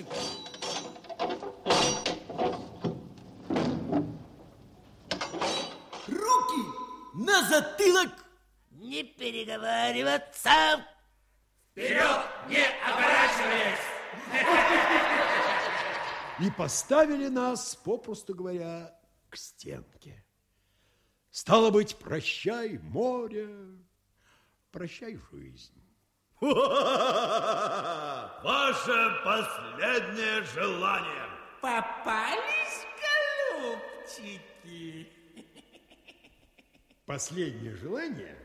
Руки на затылок! Не переговариваться! Вперед, не оборачиваясь! И поставили нас, попросту говоря, к стенке. Стало быть, прощай, море, прощай, жизнь. Ваше последнее желание. Попались, голубчики? Последнее желание?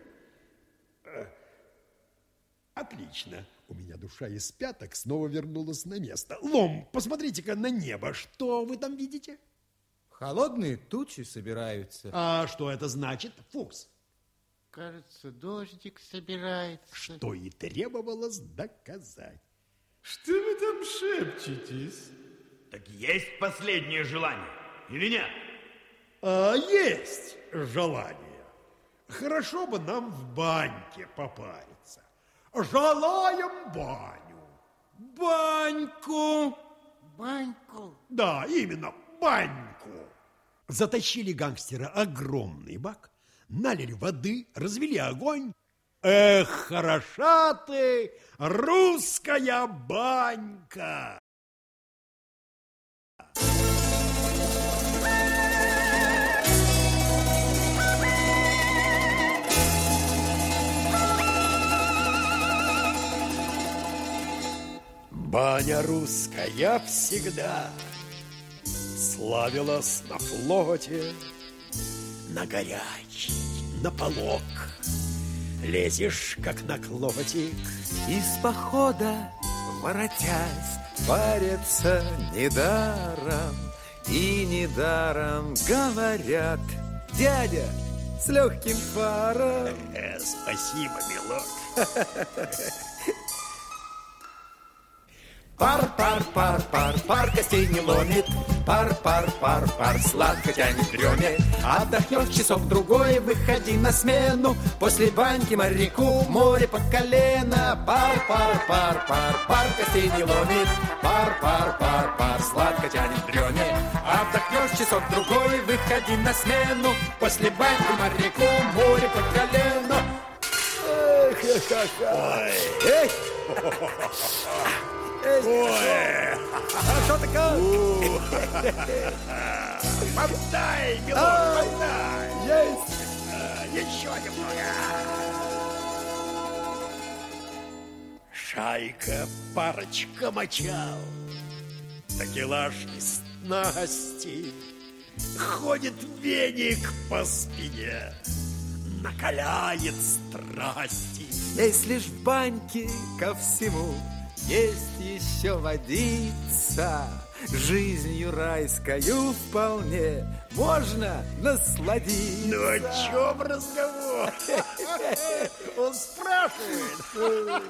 Отлично. У меня душа из пяток снова вернулась на место. Лом, посмотрите-ка на небо. Что вы там видите? Холодные тучи собираются. А что это значит, Фукс? Кажется, дождик собирается. Что и требовалось доказать. Что вы там шепчетесь? Так есть последнее желание или нет? Есть желание. Хорошо бы нам в баньке попариться. Желаем баню. Баньку. Баньку? Да, именно, баньку. Затащили гангстера огромный бак, налили воды, развели огонь. Эх, хороша ты, русская банька! Баня русская всегда славилась на флоте, на горячий, на полок. Лезешь, как на клотик. Из похода, воротясь, парятся недаром. И недаром говорят: дядя с легким паром. Спасибо, милок. Пар, костей не ломит. Пар, сладко тянет в дреме. Отдохнешь часок-другой, выходи на смену. После баньки моряку море по колено. Пар, костей не ломит. Пар, сладко тянет в дреме. Отдохнешь часок-другой, выходи на смену. После баньки моряку море по колено. Эй! Ой! Хорошо ты как? Подай, милок, подай! Есть! Еще немного! Шайка, парочка мочал, такелажной снасти, ходит веник по спине, накаляет страсти. Если ж в баньке ко всему есть еще водица, жизнью райскою вполне можно насладиться. Ну о чем разговор? Он спрашивает.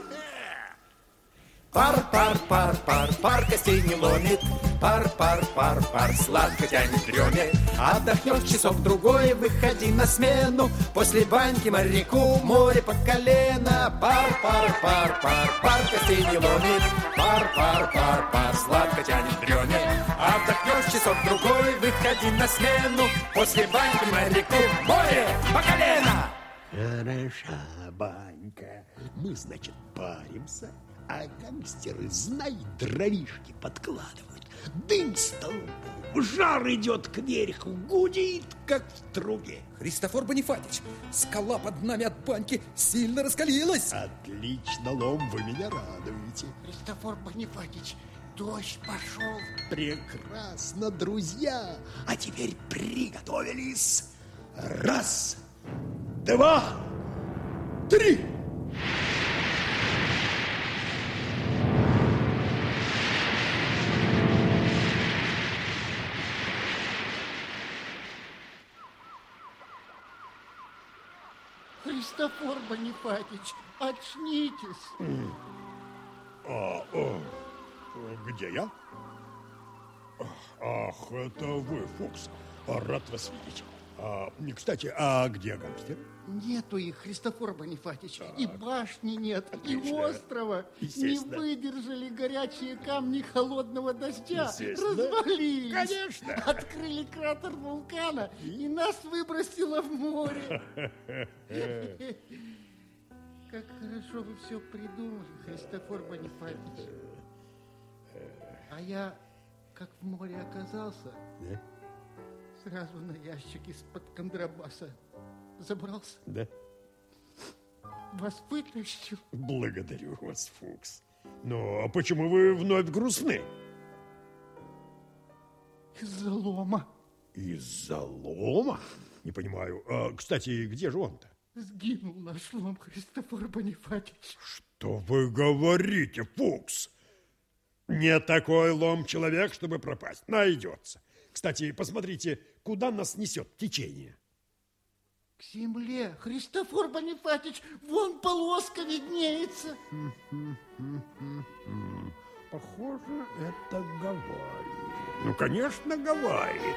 Пар, костей не ломит. Пар, сладко тянет в дреме. Отдохнешь часок-другой, выходи на смену. После баньки моряку море по колено. Пар, костей не ломит. Пар, сладко тянет в дреме. Отдохнешь часок-другой, выходи на смену. После баньки моряку море по колено. Хороша банька. Мы, значит, паримся, а гангстеры, знай, дровишки подкладывают. Дым столбом, жар идет кверху, гудит, как в трубе. Христофор Бонифатич, скала под нами от баньки сильно раскалилась. Отлично, Лом, вы меня радуете. Христофор Бонифатич, дождь пошел. Прекрасно, друзья. А теперь приготовились. Раз, два, три. Христофор Бонифатич, очнитесь. Где я? Ах, это вы, Фукс. Рад вас видеть. Кстати, а где гангстер? Нету их, Христофор Бонифатич. И башни нет, отлично. И острова. Не выдержали горячие камни холодного дождя. Развалились. Конечно. Открыли кратер вулкана, и нас выбросило в море. Как хорошо вы все придумали, Христофор Бонифатич. А я, как в море оказался, сразу на ящик из-под контрабаса забрался. Да? Вас вытащил. Благодарю вас, Фукс. Но почему вы вновь грустны? Из-за лома. Из-за лома? Не понимаю. Кстати, где же он-то? Сгинул наш лом, Христофор Бонифатич. Что вы говорите, Фукс? Не такой лом человек, чтобы пропасть. Найдется. Кстати, посмотрите, куда нас несет течение. К земле, Христофор Бонифатич, вон полоска виднеется. Похоже, это Гавайи. Ну, конечно, Гавайи.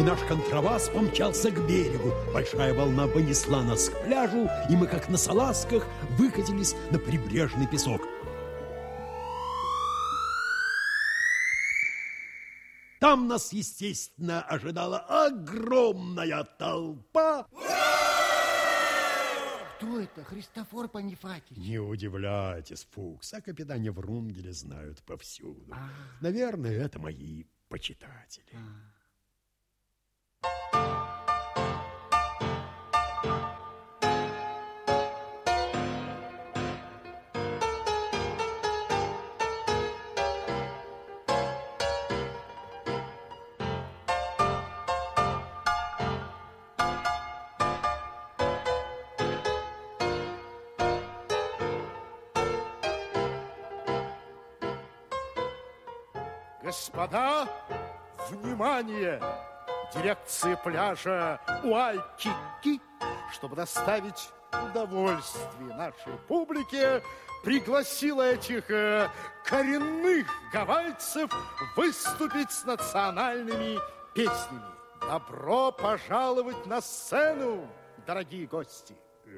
и наш контрабас помчался к берегу. Большая волна понесла нас к пляжу, и мы, как на салазках, выкатились на прибрежный песок. Там нас, естественно, ожидала огромная толпа. Кто это? Христофор Панифатич? Не удивляйтесь, Фукс, о капитане Врунгеле знают повсюду. Наверное, это мои почитатели. Господа, внимание! Дирекция пляжа Уайкики, чтобы доставить удовольствие нашей публике, пригласила этих коренных гавайцев выступить с национальными песнями. Добро пожаловать на сцену, дорогие гости!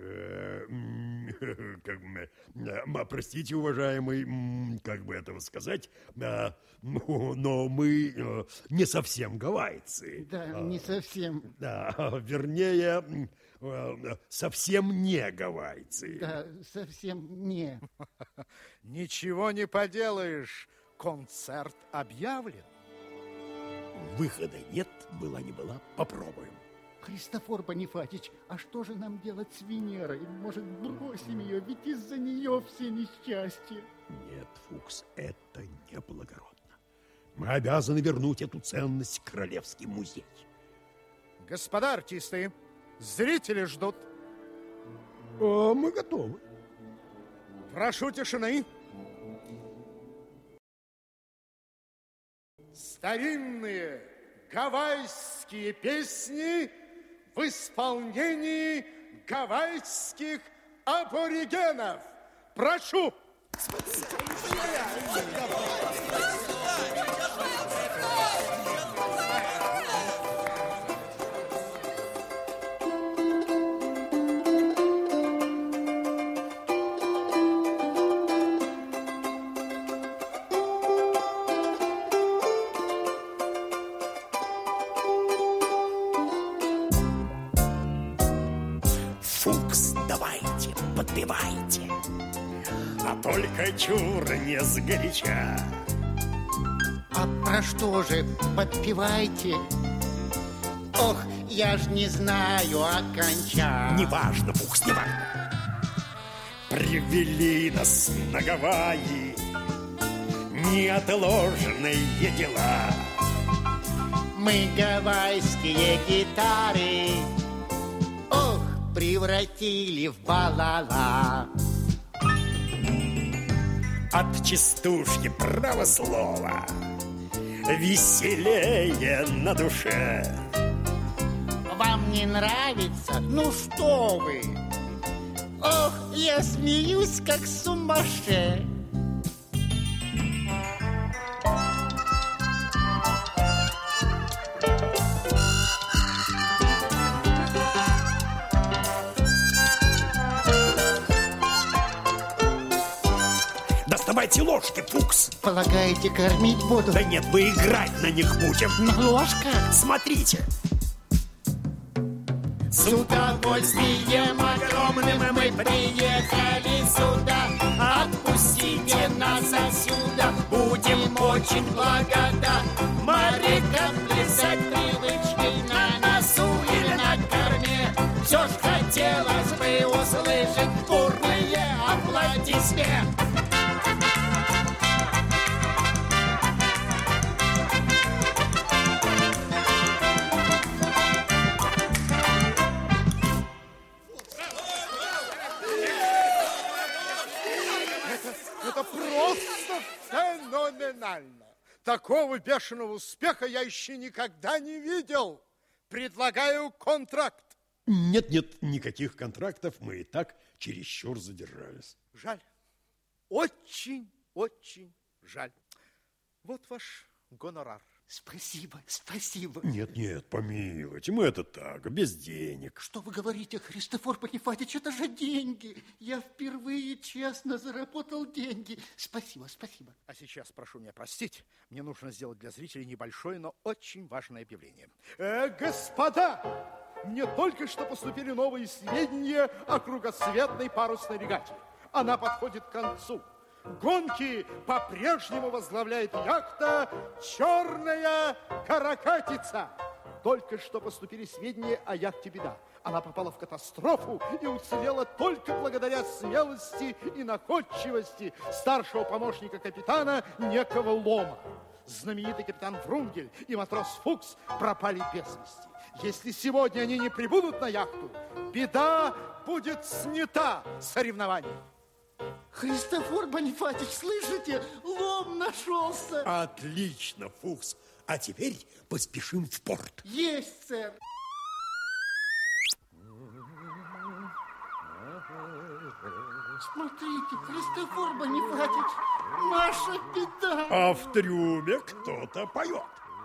Простите, уважаемый, как бы этого сказать, но мы не совсем гавайцы. Да, не совсем. Да, вернее, совсем не гавайцы. Да, совсем не. Ничего не поделаешь, концерт объявлен. Выхода нет, была не была, попробуем. Христофор Панифатич, а что же нам делать с Венерой? Может, бросим ее, ведь из-за нее все несчастья. Нет, Фукс, это неблагородно. Мы обязаны вернуть эту ценность в Королевский музей. Господа артисты, зрители ждут. Мы готовы. Прошу тишины. Старинные гавайские песни в исполнении гавайских аборигенов. Прошу! Давайте, подпевайте, а только чур не сгоряча. А про что же подпевайте? Ох, я ж не знаю оконча. Неважно, Фукс, неважно. Привели нас на Гавайи неотложные дела. Мы гавайские гитары превратили в балала. От частушки право слова веселее на душе. Вам не нравится? Ну что вы? Ох, я смеюсь, как сумасшедший. Давайте ложки, Фукс. Полагаете, кормить буду? Да нет, мы играть на них будем. На ложках? Смотрите. С удовольствием огромным мы приехали сюда. Отпустите нас отсюда, будем очень благодарны. Морякам плясать привычкой на носу или на корме. Все ж хотелось бы услышать бурные аплодисменты. Просто феноменально! Такого бешеного успеха я еще никогда не видел. Предлагаю контракт. Нет, никаких контрактов. Мы и так чересчур задержались. Жаль. Очень жаль. Вот ваш гонорар. Спасибо, спасибо. Нет, помилуйте, мы это так, без денег. Что вы говорите, Христофор Панифатич, это же деньги. Я впервые честно заработал деньги. Спасибо, спасибо. А сейчас прошу меня простить, мне нужно сделать для зрителей небольшое, но очень важное объявление. Господа, мне только что поступили новые сведения о кругосветной парусной регате. Она подходит к концу. Гонки по-прежнему возглавляет яхта «Черная каракатица». Только что поступили сведения о яхте «Беда». Она попала в катастрофу и уцелела только благодаря смелости и находчивости старшего помощника капитана некого Лома. Знаменитый капитан Врунгель и матрос Фукс пропали без вести. Если сегодня они не прибудут на яхту, «Беда» будет снята с соревнований. Христофор Бонифатич, слышите? Лом нашелся. Отлично, Фукс. А теперь поспешим в порт. Есть, сэр. Смотрите, Христофор Бонифатич, наша беда. А в трюме кто-то поет.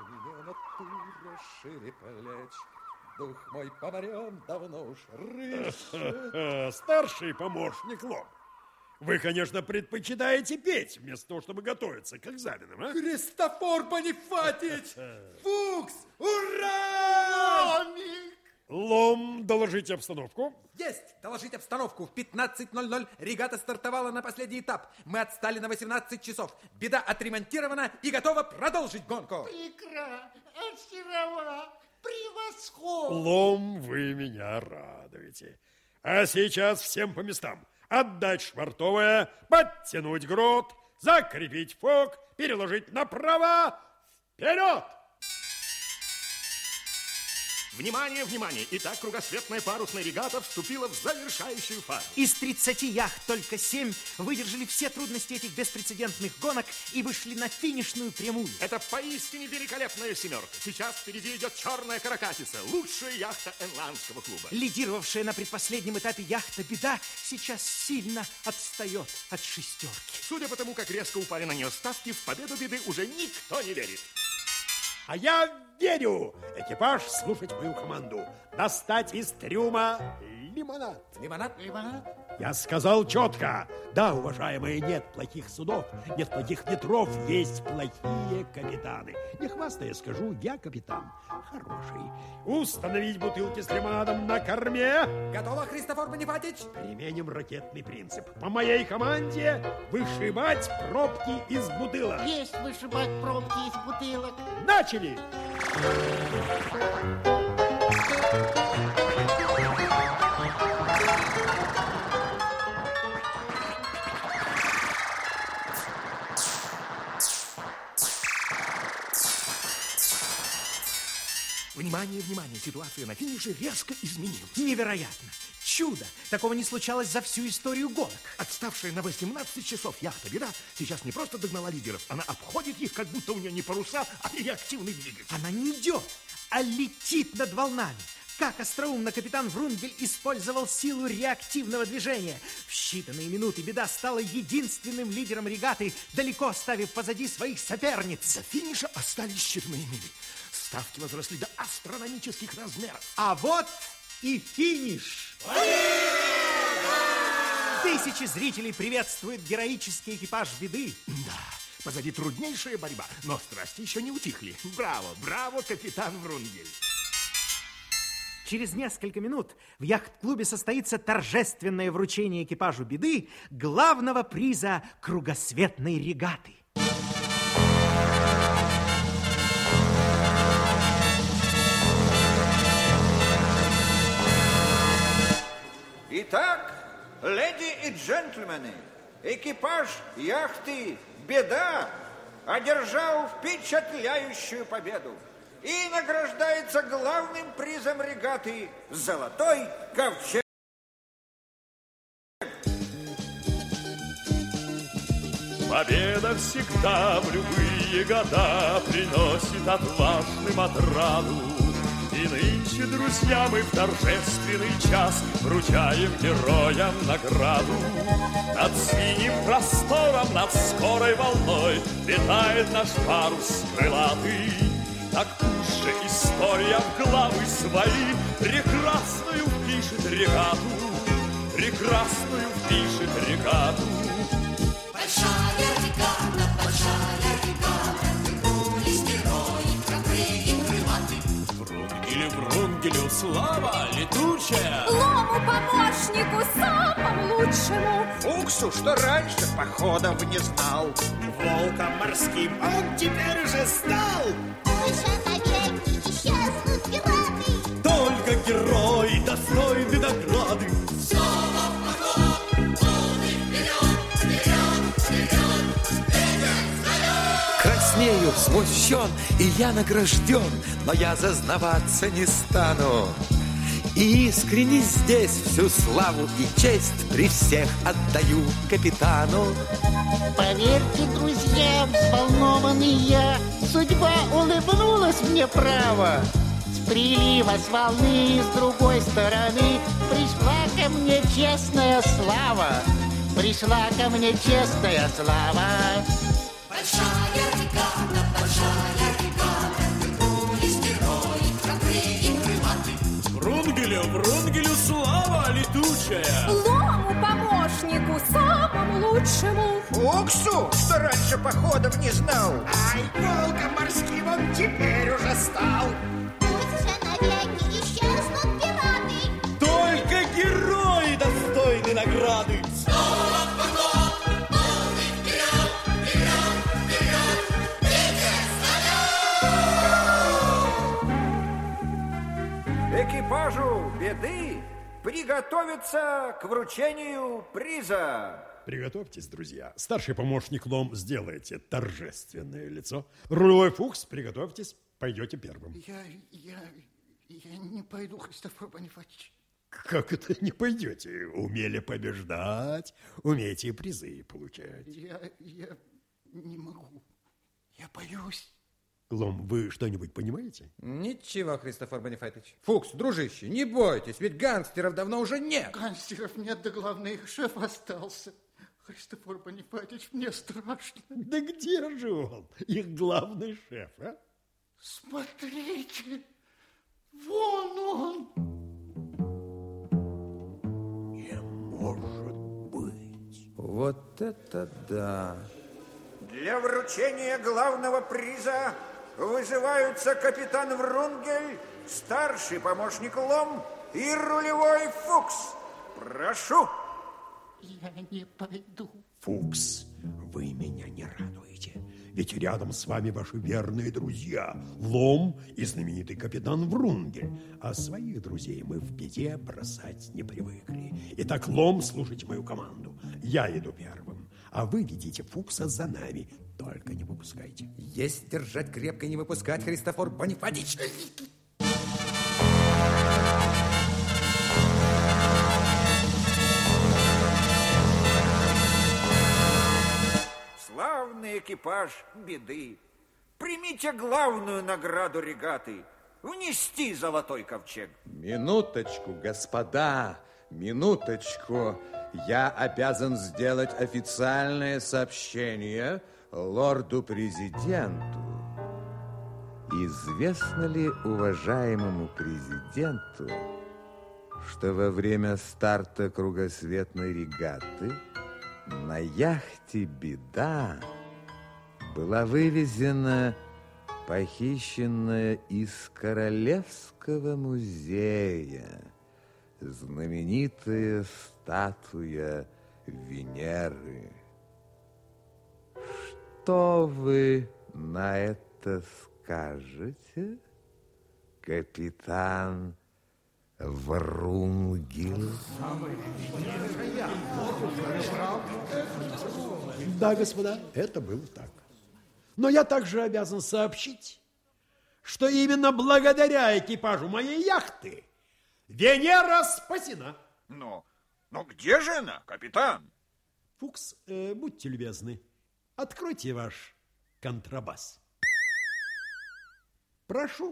Шире плеч, дух мой поморен, давно уж рыж. Старший помощник Лом. Вы, конечно, предпочитаете петь, вместо того, чтобы готовиться к экзаменам, а? Христофор Бонифатич! Фукс! Ура! Ломик! Лом, доложите обстановку. Есть! Доложить обстановку. В 15:00 регата стартовала на последний этап. Мы отстали на 18 часов. «Беда» отремонтирована и готова продолжить гонку. Икра, очарова, превосходно! Лом, вы меня радуете. А сейчас всем по местам. Отдать швартовое, подтянуть грот, закрепить фок, переложить направо. Вперед! Внимание, внимание! Итак, кругосветная парусная регата вступила в завершающую фазу. Из 30 яхт только 7 выдержали все трудности этих беспрецедентных гонок и вышли на финишную прямую. Это поистине великолепная семерка. Сейчас впереди идет «Черная каракатица», лучшая яхта Энландского клуба. Лидировавшая на предпоследнем этапе яхта «Беда» сейчас сильно отстает от шестерки. Судя по тому, как резко упали на нее ставки, в победу «Беды» уже никто не верит. А я верю! Экипаж, слушать мою команду. Достать из трюма лимонад. Лимонад? Лимонад? Я сказал четко. Да, уважаемые, нет плохих судов, нет плохих ветров, есть плохие капитаны. Не хвастая, скажу, я капитан хороший. Установить бутылки с лимонадом на корме. Готово, Христофор Бонифатич? Применим ракетный принцип. По моей команде вышибать пробки из бутылок. Есть вышибать пробки из бутылок. Начали! Внимание, внимание! Ситуация на финише резко изменилась. Невероятно! Чудо! Такого не случалось за всю историю гонок. Отставшая на 18 часов яхта «Беда» сейчас не просто догнала лидеров, она обходит их, как будто у нее не паруса, а реактивный двигатель. Она не идет, а летит над волнами. Как остроумно капитан Врунгель использовал силу реактивного движения. В считанные минуты «Беда» стала единственным лидером регаты, далеко оставив позади своих соперниц. До финиша остались считанные мили. Ставки возросли до астрономических размеров. А вот и финиш! Тысячи зрителей приветствуют героический экипаж «Беды». Да, позади труднейшая борьба, но страсти еще не утихли. Браво, браво, капитан Врунгель! Через несколько минут в яхт-клубе состоится торжественное вручение экипажу «Беды» главного приза кругосветной регаты. Итак, леди и джентльмены, экипаж яхты «Беда» одержал впечатляющую победу и награждается главным призом регаты «Золотой ковчег». Победа всегда в любые года приносит отважным отраду. И нынче, друзья, мы в торжественный час вручаем героям награду. Над синим простором штором над скорой волной летает наш парус крылатый. Так пусть же история в главы свои прекрасную впишет регату, прекрасную впишет регату. Большая регата, вернулись герои, храбрые и крылатые. Врунгелю слава летучая. Лому помощнику самому лучшему. Фуксу, что раньше походов не знал. Волком морским он теперь уже стал. Больше навеки исчезнут пираты. Только герои достойны награды. Снова в поход, полный вперед, вперед, вперед, ветер вперед. Краснею, смущен, и я награжден, но я зазнаваться не стану. И искренне здесь всю славу и честь при всех отдаю капитану. Поверьте, друзья, взволнованный я, судьба улыбнулась мне право. С прилива, с волны, с другой стороны пришла ко мне честная слава. Пришла ко мне честная слава. Большая регата, вернулись герои, храбрые и крылатые. Врунгелю слава летучая. Лому помощнику самому лучшему. Фуксу, что раньше походов не знал. Ай, волком морским он теперь уже стал. Пусть же навеки исчезнут пираты. Только герои достойны награды. Снова в поход, полный вперед, вперед, вперед, ветер вперед. Экипажу беды приготовиться к вручению приза. Приготовьтесь, друзья. Старший помощник Лом, сделайте торжественное лицо. Рулевой Фукс, приготовьтесь, пойдете первым. Я не пойду, Христофор Бонифатич. Как это не пойдете? Умели побеждать, умеете призы получать. Я не могу. Я боюсь. Лом, вы что-нибудь понимаете? Ничего, Христофор Бонифатович. Фукс, дружище, не бойтесь, ведь гангстеров давно уже нет. Гангстеров нет, да главное, их шеф остался. Христофор Бонифатич, мне страшно. Да где же он, их главный шеф, а? Смотрите, вон он. Не может быть. Вот это да. Для вручения главного приза вызываются капитан Врунгель, старший помощник Лом и рулевой Фукс. Прошу. Я не пойду. Фукс, вы меня не радуете. Ведь рядом с вами ваши верные друзья Лом и знаменитый капитан Врунгель. А своих друзей мы в беде бросать не привыкли. Итак, Лом, слушайте мою команду. Я иду первым, а вы ведите Фукса за нами. Только не выпускайте. Есть держать крепко и не выпускать, Христофор Бонифатич. Славный экипаж беды. Примите главную награду регаты — внести золотой ковчег. Минуточку, господа, минуточку. Я обязан сделать официальное сообщение лорду-президенту. Известно ли уважаемому президенту, что во время старта кругосветной регаты на яхте «Беда» была вывезена похищенная из Королевского музея знаменитая статуя Венеры? Что вы на это скажете, капитан Врунгель? Да, господа, это было так. Но я также обязан сообщить, что именно благодаря экипажу моей яхты Венера спасена. Но где же она, капитан? Фукс, будьте любезны, откройте ваш контрабас. Прошу.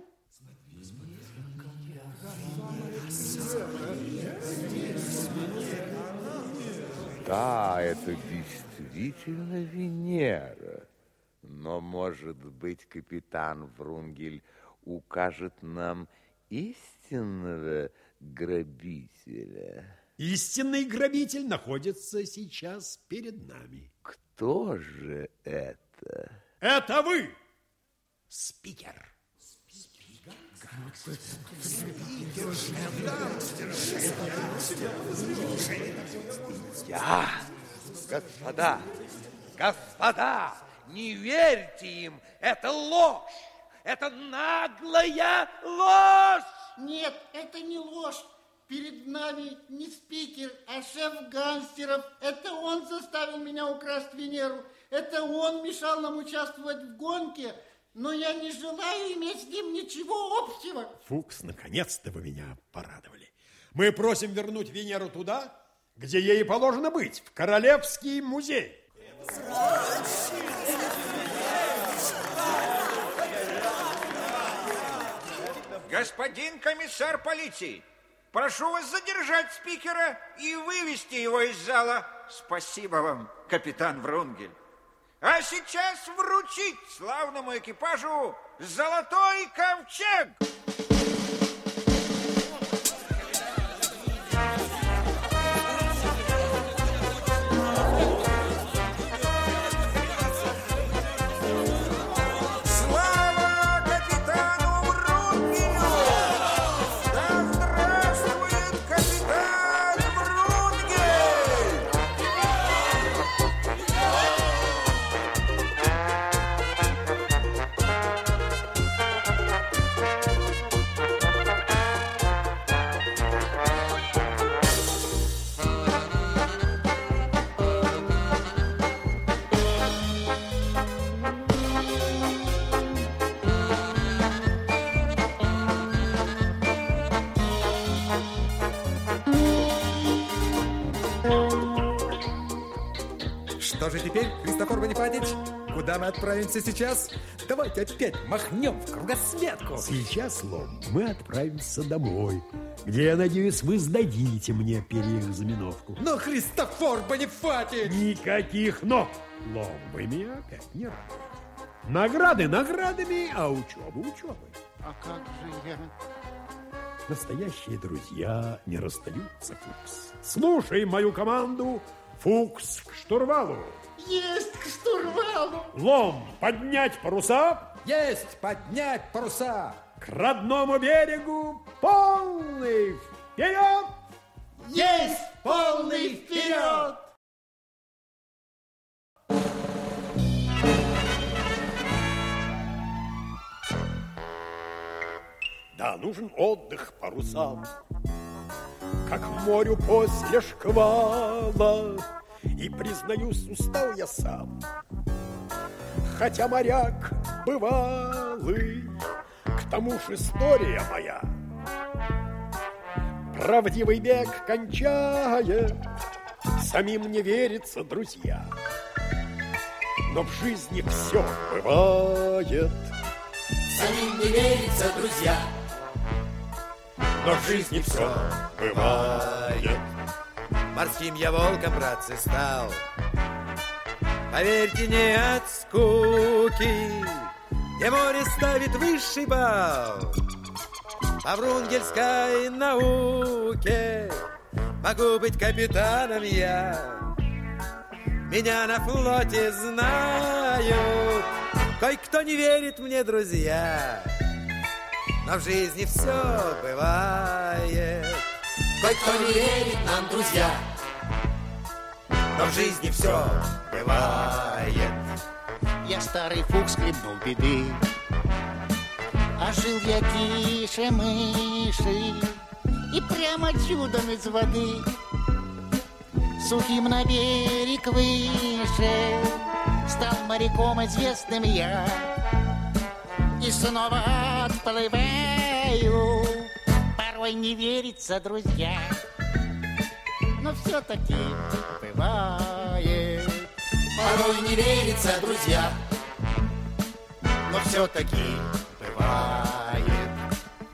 Да, это действительно Венера. Но, может быть, капитан Врунгель укажет нам истинного грабителя? Истинный грабитель находится сейчас перед нами. Кто же это? Это вы, спикер. Я, господа, не верьте им, это ложь, это наглая ложь. Нет, это не ложь. Перед нами не спикер, а шеф гангстеров. Это он заставил меня украсть Венеру. Это он мешал нам участвовать в гонке. Но я не желаю иметь с ним ничего общего. Фукс, наконец-то вы меня порадовали. Мы просим вернуть Венеру туда, где ей положено быть, в Королевский музей. Господин комиссар полиции, прошу вас задержать спикера и вывести его из зала. Спасибо вам, капитан Врунгель. А сейчас вручить славному экипажу золотой ковчег. Слава капитану Врунгелю! Да здравствует капитан Врунгель! Что же теперь, Христофор Бонифатич? Куда мы отправимся сейчас? Давайте опять махнем в кругосветку. Сейчас, Лом, мы отправимся домой, где, я надеюсь, вы сдадите мне переэкзаменовку. Но, Христофор Бонифатич! Никаких «но». Лом, вы меня опять не радуете. Награды наградами, а учеба учебой. А как же я? Настоящие друзья не расстаются, Фукс. Слушай мою команду. Фукс к штурвалу. Есть к штурвалу. Лом, поднять паруса. Есть поднять паруса. К родному берегу полный вперед. Есть полный вперед. Да, нужен отдых парусам, как морю после шквала. И, признаюсь, устал я сам, хотя моряк бывалый. К тому ж история моя правдивый бег кончает. Самим не верится, друзья, но в жизни все бывает. Самим не верится, друзья, но в жизни все бывает. Морским я волком, братцы, стал. Поверьте, не от скуки, где море ставит высший балл. По врунгельской науке могу быть капитаном я. Меня на флоте знают, кое-кто не верит мне, друзья, но в жизни все бывает. Кое-кто не верит нам, друзья, но в жизни все бывает. Я старый Фукс хлебнул беды, а жил я тише мыши и прямо чудом из воды сухим на берег выше стал моряком известным я и снова отплываю. Порой не верится, друзья, но все-таки бывает. Порой не верится, друзья, но все-таки бывает.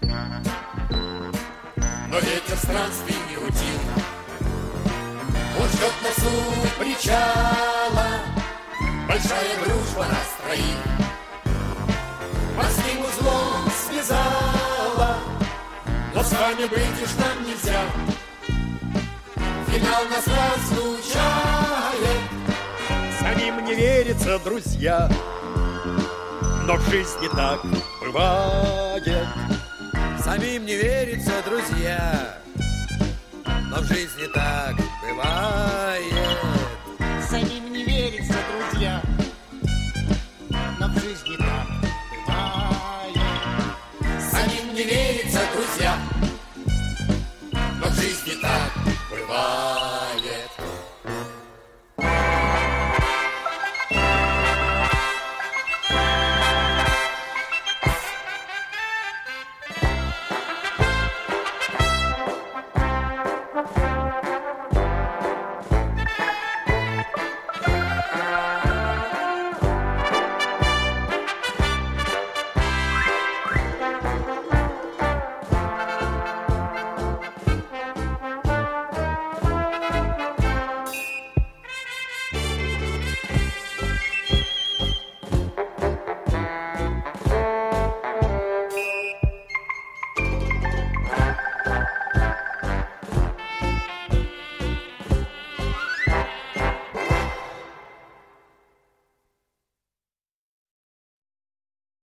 Но ветер странствий не утих, он ждет нас у причала большая дружба нас троих. Морским узлом связала, но с вами быть уж нам нельзя. Финал нас разлучает. Самим не верится, друзья, но в жизни так бывает. Самим не верится, друзья, но в жизни так бывает. Самим